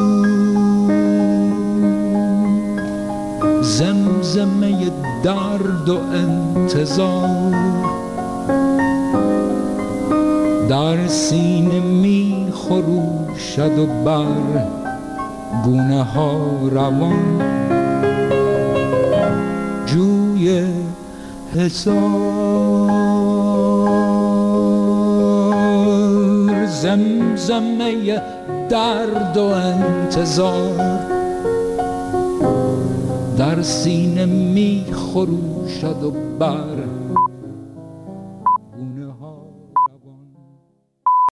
زمزمه درد و انتظار در سینه می خروشد و بر گونه ها روان، جوی هزار زمزمه درد و انتظار در سینه می خروشد و بر